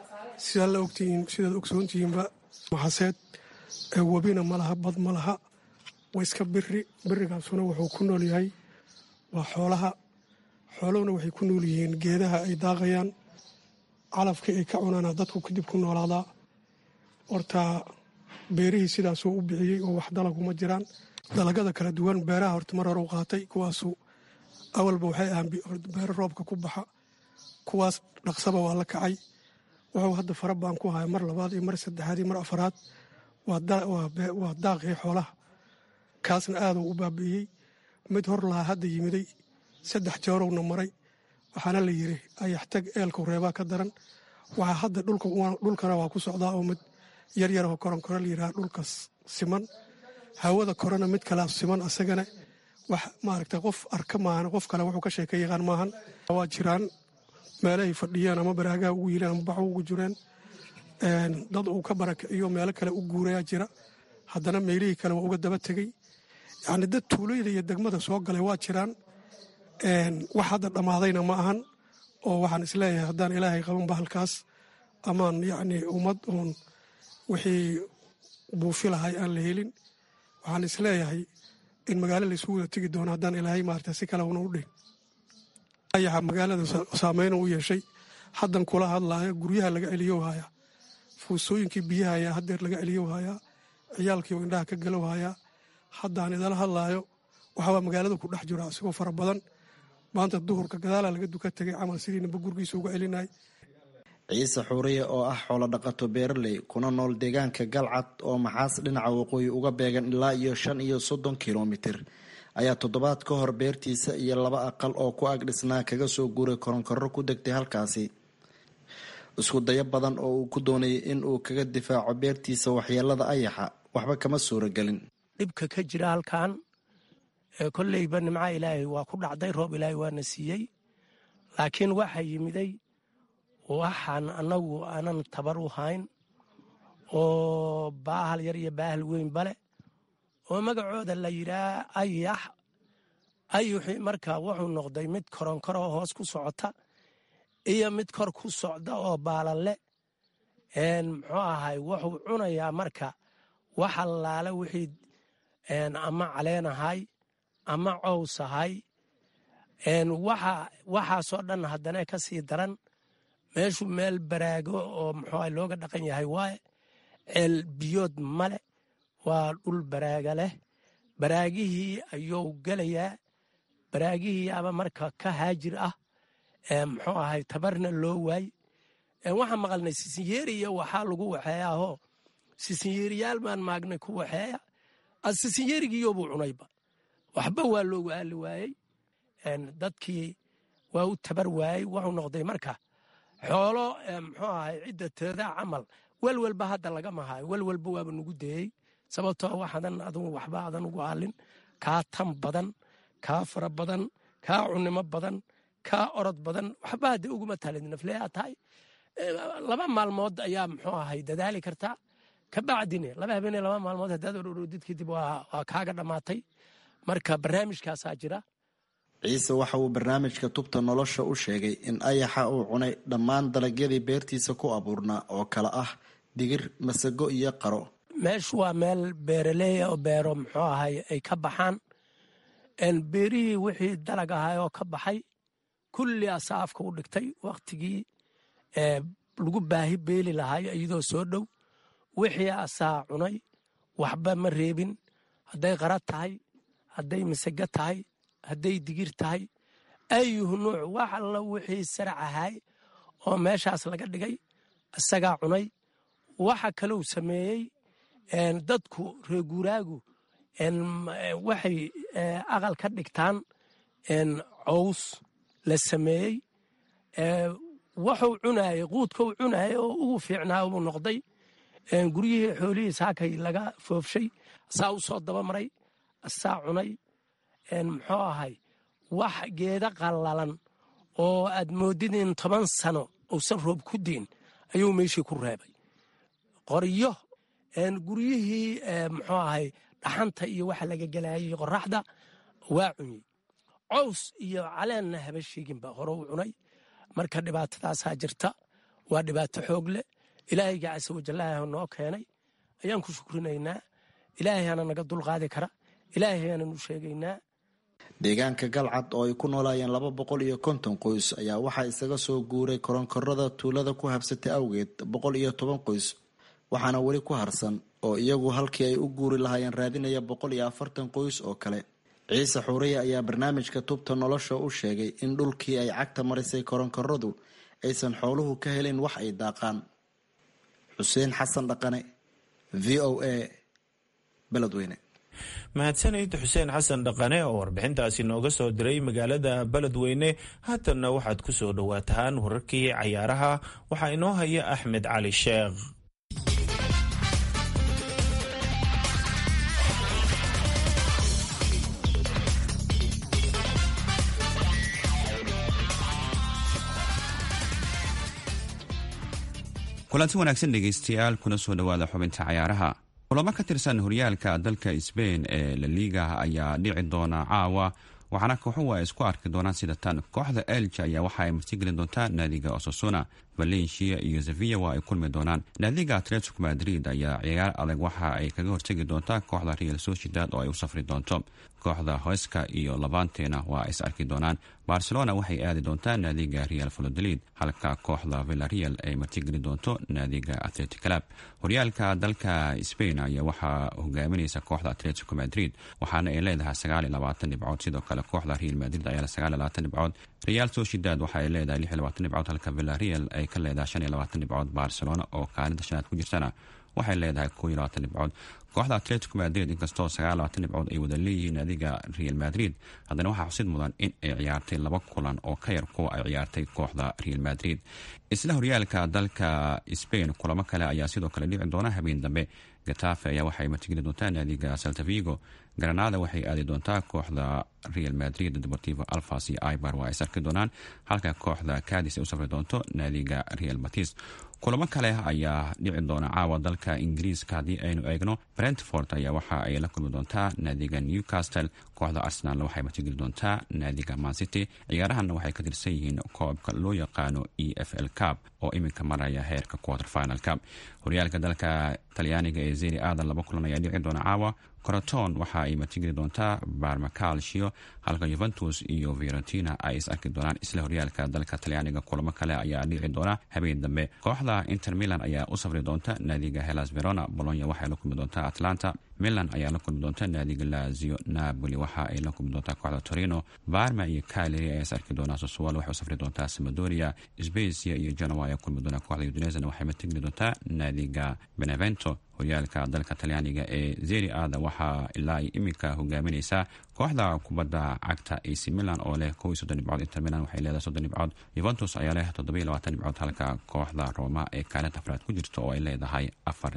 [SPEAKER 20] sidaad ogsoontihiinba maxaseed webina ma laha, bad ma laha, waa iska birigaasuna wuxuu ku nool yahay waa xoolaha. xooluhuna waxay ku nool yihiin geedaha ay daaqayaan, calafkii ay ka cunaana dadku kadib ku noolaadaa. horta beerihii sidaasuu u bixiyey oo wax dalaguma jiraan. dalagada kala duwan beeraha horta mar hore u qaatay, kuwaasu awalba waxay ahaan beero roobka ku baxa, kuwaas dhaqsaba waa la kacay. wuxuu hadda farabaan ku haya mar labaad iyo mar saddexaad iyo mar afaraad waa daaqii xoolaha. kaasna aaduu u baabi'iyey. mid hor lahaa hadda yimiday 3 jeerowna maray, waxaana la yiri ayaxtag eelku reebaa ka daran. waxaa hadda dhulkana waa ku socdaa oo mid yaryar oo koronkoro la yidhaha dhulkas siman. hawada korona mid kala siman asagana wax maaragta qof arka maahan, qof kale wuxuu ka sheekay yaqaan maahan. waa jiraan meelahay fadhiyaan ama baraagaha ugu yiilaan ama baxu ugu jireen. dad uu ka barakiciyo meelo kale u guurayaa jira, haddana meelihii kale waa uga daba tegey. yacni dad tuulayda iyo degmada soo galay waa jiraan. wax hadda dhammaadayna ma ahan. oo waxaan isleeyahay haddaan ilaahay qaban bahalkaas amaan yacni ummad uun wixii buufi lahay aan la helin, waxaan isleeyahay in magaalo laysugu wada tegi doono haddaan ilaahay maarata si kale una u dhihin. ayaxa magaalada saameyna u yeeshay. haddan kula hadlaaya guryaha laga celiyow hayaa, fuusooyinkii biyaha ayaa haddeer laga celiyow hayaa, ciyaalkii oo indhaha ka galow hayaa. haddaan idala hadlaayo waxaa magaalada ku dhex jiro asigoo fara badan. maanta duhurka gadaalaa laga duka tegay camal sidiinaba gurgiisa uga celinay.
[SPEAKER 19] ciise xuuriye oo ah xoolo dhaqato beeraley kuna nool deegaanka galcad oo maxaas dhinaca waqooyi uga beegan ilaa iyo 35 kilomitir ayaa toddobaad ka hor beertiisa iyo 2 aqal oo ku ag dhisnaa kaga soo guuray koronkorro ku degtay halkaasi. isku dayo badan oo uu ku doonayay in uu kaga difaaco beertiisa waxyeelada ayaxa waxba kama suuragelin.
[SPEAKER 21] dhibka ka jira halkan kolleyba nimca ilaahay waa ku dhacday, roob ilaahay waana siiyey. laakiin waxaa yimiday waxaan annagu aanan tabar u hayn oo baahal yar iyo baahal weyn bale oo magacooda la yidhaah ayax. ayuxii markaa wuxuu noqday mid koronkoro hoos ku socota iyo mid kor ku socda oo baalale. muxuu ahay wuxuu cunayaa marka waxa laala wixii ama caleenahay ama cowsahay. waxaasoo dhan haddana ka sii daran. meeshu meel baraago oo muxuu looga dhaqan yahay waaye. ceel biyood male, waa dhul baraaga leh. baraagihii ayuu gelayaa. baraagihii ama marka ka haajir ah muxuu ahay tabarna loo waay. waxaan maqalnay sisinyeeriya waxaa lagu waxeeyaahoo sisinyeeriyaal baan maagnay ku waxeeya. sisinyeerigiiyobuu cunayba, waxba waa loogu aali waayey. dadkii waa u tabar waayey. wuxuu noqday marka xoolo muxuu ahay cidda teedaa camal. welwelba hadda lagama hayo, welwelba waaba nugu dayey. sababtoo waxadan adugu waxba adan ugu aalin. kaa tan badan, kaa fara badan, kaa cunimo badan, kaa orod badan, waxba hadda uguma talid nafleyaa tahay. 2 maalmood ayaa muxuu ahay dadaali kartaa. kabacdine 2 habeen 2 maalmood haddaad ororudid kadib waa kaaga dhammaatay. marka barnaamijkaasaa jira.
[SPEAKER 19] ciise waxa uu barnaamijka tubta nolosha u sheegay in ayaxa uu cunay dhammaan dalagyadii beertiisa ku abuurnaa oo kala ah digir, masago iyo qaro.
[SPEAKER 21] meeshu waa meel beeraleeya oo beero muxuu ahay ay ka baxaan. beerihii wixii dalag ahaa oo ka baxay kulli asaa afka u dhigtay wakhtigii lagu baahi beeli lahaay iyadoo soo dhow wixii asaa cunay waxba ma reebin hadday qara tahay hadday masago tahay hadday digir tahay ayuhu nuuc wax alla wixii sarac ahaay oo meeshaas laga dhigay isagaa cunay waxa kalou sameeyey dadku reeguuraagu waxay aqal ka dhigtaan cows la sameeyey waxuu cunaayey quudkau cunaayey oo ugu fiicnaa buu noqday guryihii xoolihii saakay laga foofshay asaa u soo daba maray asaa cunay muxuu ahay wax geeda qallalan oo aad moodid in 10 sano uusan roob ku diin ayuu meeshii ku reebay qoryo guryihii muxuu ahay dhaxanta iyo waxa laga gelaayay qoraxda waa cunyey cows iyo caleenna haba sheeginba hore u cunay marka dhibaatadaasaa jirta waa dhibaato xoog leh ilaahayga casa wajallaaha noo keenay ayaan ku shukrinaynaa ilaahayaana naga dulqaadi kara ilaahayaananu sheegaynaa
[SPEAKER 19] deegaanka galcad oo ay ku noolaayeen 250 qoys ayaa waxaa isaga soo guuray koronkorada tuulada ku habsatay awgeed 110 qoys waxaana weli ku harsan oo iyagu halkii ay u guuri lahaayeen raadinaya 140 qoys oo kale ciise xuuriye ayaa barnaamijka tubta nolosha u sheegay in dhulkii ay cagta marisay koronkoradu aysan xooluhu ka helin wax ay daaqaan xuseen xasan dhaqane VOA Beledweyne
[SPEAKER 12] mahadsanid xuseen xasan dhaqane oo warbixintaasi nooga soo diray magaalada beledweyne haatanna waxaad ku soo dhowaataan wararkii cayaaraha waxaa inoo haya axmed cali sheekh
[SPEAKER 10] kulanti wanaagsan dhegaystayaal kuna soo dhowaada xubinta cayaaraha kulamo ka tirsan horyaalka dalka sbain ee la liiga ayaa dhici doona caawa waxaana kooxuhu ay isku arki doonaan sida tan kooxda elja ayaa waxa ay martigelin doontaa naadiga osasuna valencia iyo sevilla waa ay kulmi doonaan naadiga atletico madrid ayaa ciyaar adag waxa ay kaga hortegi doontaa kooxda real sociedad oo ay u safri doonto kooxda hoyska iyo labantena waa ay is arki doonaan barcelona waxay aadi doontaa naadiga real valladolid halka kooxda villarreal ay martigeli doonto naadiga athletic club horyaalka dalka spain ayaa waxaa hogaaminaysa kooxda atletico madrid waxaana ay leedahay 29 dhibcood sidoo kale kooxda real madrid ayaa 29 dhibcood real sociedad waxa ay leedahay 26 dhibcood halka villarreal ay ka leedahay 25 dhibcood barcelona oo kaalinta shanaad ku jirtana waxay leedahay 21 dhibcood kooxda atletico madrid inkastoo 29 dhibcood ay wada leeyihiin naadiga real madrid haddana waxaa xusid mudan in ay ciyaartay 2 kulan oo ka yar kuwa ay ciyaartay kooxda real madrid isla horyaalka dalka spain kulamo kale ayaa sidoo kale dhici doona habeen dambe getafe ayaa waxay martigeli doontaa naadiga celta vigo granada waxay aadi doontaa kooxda real madrid deportivo alfas iyo ibar waa ay sarki doonaan halka kooxda cadis ay u safri doonto naadiga real batis kulamo kale ayaa dhici doona caawa dalka ingiriiska haddii aynu eegno brentford ayaa waxa ay la kulmi doontaa naadiga newcastle kooxda arsenal waxay martigeli doontaa naadiga mancity ciyaarahanna waxay ka tirsan yihiin koobka loo yaqaano EFL Cup oo iminka maraya heerka quarter finalka horyaalka dalka talyaaniga ee Serie A 2 kulan ayaa dhici doona caawa Croton waxa ay martigeli doontaa Parma Calcio halka Juventus iyo Fiorentina ay is arki doonaan isla horyaalka dalka talyaaniga kulamo kale ayaa dhici doona habeen dambe kooxda Inter Milan ayaa u safri doonta naadiga Hellas Verona Bologna waxay la kulmi doontaa Atlanta Milan ayaa la kulmi doonta naadiga Lazio Napoli waxa ay la kulmi doontaa kooxda Torino Parma iyo Cagliari ayaa is arki doonaa Sassuolo waxay u safri doontaa Sampdoria Spezia iyo Genoa ayaa kulmi doona kooxda Udinese waxay martigeli doontaa naadiga Benevento horyaalka dalka talyaaniga ee Serie A waxaa ilaa iminka hogaaminaysa kooxda kubadda cagta AC Milan oo leh 30 dhibcood Inter Milan waxay leedahay 30 dhibcood Juventus ayaa leh 27 dhibcood halka kooxda Roma ee kaalinta afraad ku jirto oo ay leedahay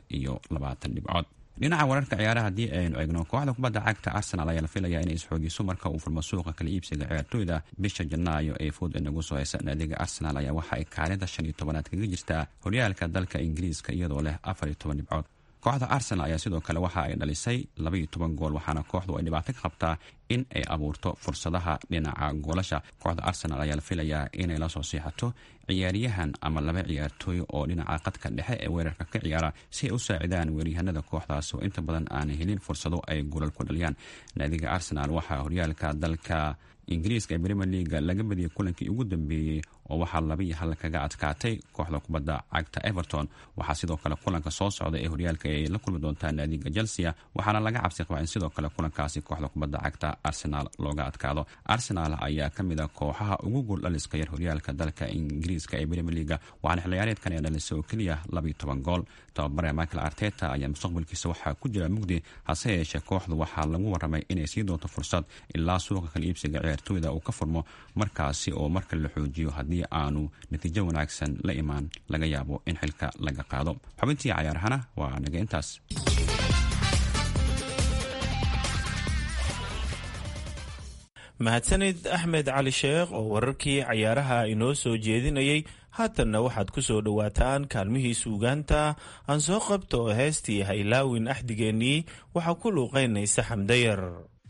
[SPEAKER 10] 24 dhibcood dhinaca wararka ciyaaraha haddii aynu eegno kooxda kubadda cagta Arsenal ayaa la filayaa inay isxoogiso marka uu furmo suuqa kala iibsiga ciyaartoyda bisha Janaayo ee food inagu soo haysa naadiga Arsenal ayaa waxa ay kaalinta 15aad kaga jirtaa horyaalka dalka Ingiriiska iyadoo leh 14 dhibcood kooxda arsenal ayaa sidoo kale waxa ay dhalisay 12 gool waxaana kooxdu ay dhibaato ka qabtaa in ay abuurto fursadaha dhinaca goolasha. kooxda arsenal ayaa la filayaa inay la soo siixato ciyaaryahan ama 2 ciyaartooy oo dhinaca qadka dhexe ee weerarka ka ciyaara si ay u saacidaan weeryahanada kooxdaas oo inta badan aan helin fursado ay goolal ku dhaliyaan. naadiga arsenal waxaa horyaalka dalka ingiriiska ee Premier League laga badiyay kulankii ugu dambeeyay oo waxaa 2-1 kaga adkaatay kooxda kubadda cagta Everton. waxaa sidoo kale kulanka soo socda ee horyaalka ay la kulmi doontaa naadiga Chelsea waxaana laga cabsi qabaa in sidoo kale kulankaasi kooxda kubadda cagta Arsenal looga adkaado. Arsenal ayaa kamid ah kooxaha ugu gool dhaliska yar horyaalka dalka ingiriiska ee Premier League waxaana xilciyaareedkan ay dhalisay oo kaliya 12 gool. tababare Mikel Arteta ayaa mustaqbalkiisa waxaa ku jira mugdi hase yeeshee kooxdu waxaa lagu waramay inay sii doonto fursad ilaa suuqa kala iibsiga ciyaartooyda uu ka furmo markaasi oo marka la xoojiyo haddii aanu natiijo wanaagsan la imaan laga yaabo in xilka laga qaado. xubintii cayaarahana waa naga intaas.
[SPEAKER 12] mahadsanid axmed cali sheekh oo wararkii cayaaraha inoo soo jeedinayay. haatanna waxaad ku soo dhowaataan kaalmihii suugaanta aan soo qabto heestii haylaawin axdigeennii waxaa ku luuqaynaysa xamdayar.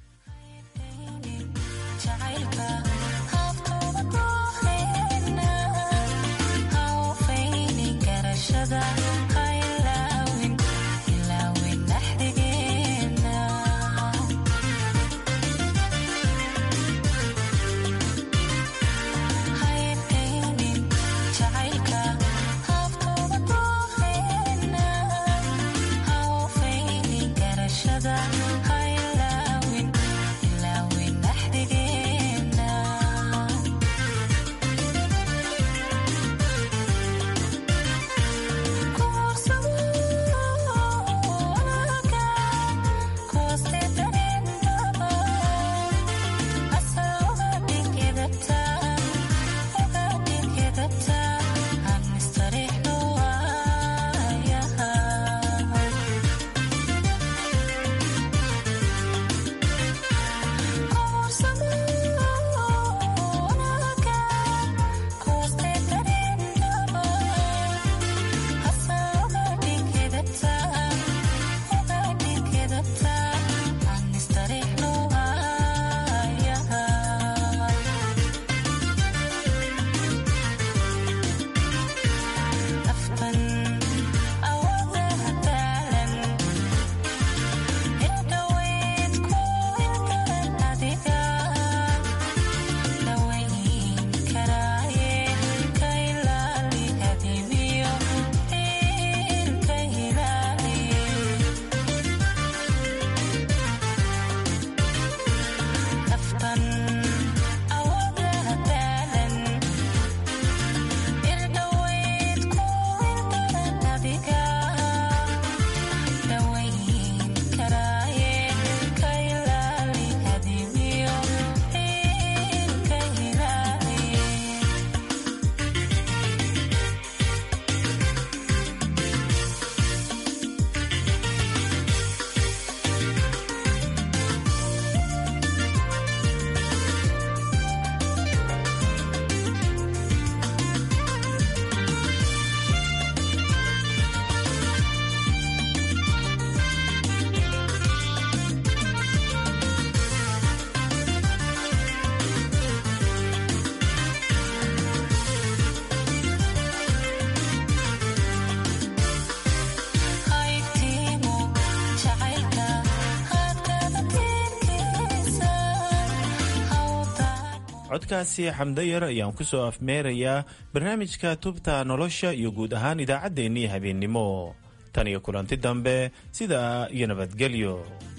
[SPEAKER 12] codkaasi xamdayar ayaan ku soo afmeerayaa barnaamijka tubta nolosha iyo guud ahaan idaacaddeenii habeennimo. tan iyo kulanti dambe sidaa iyo nabadgelyo.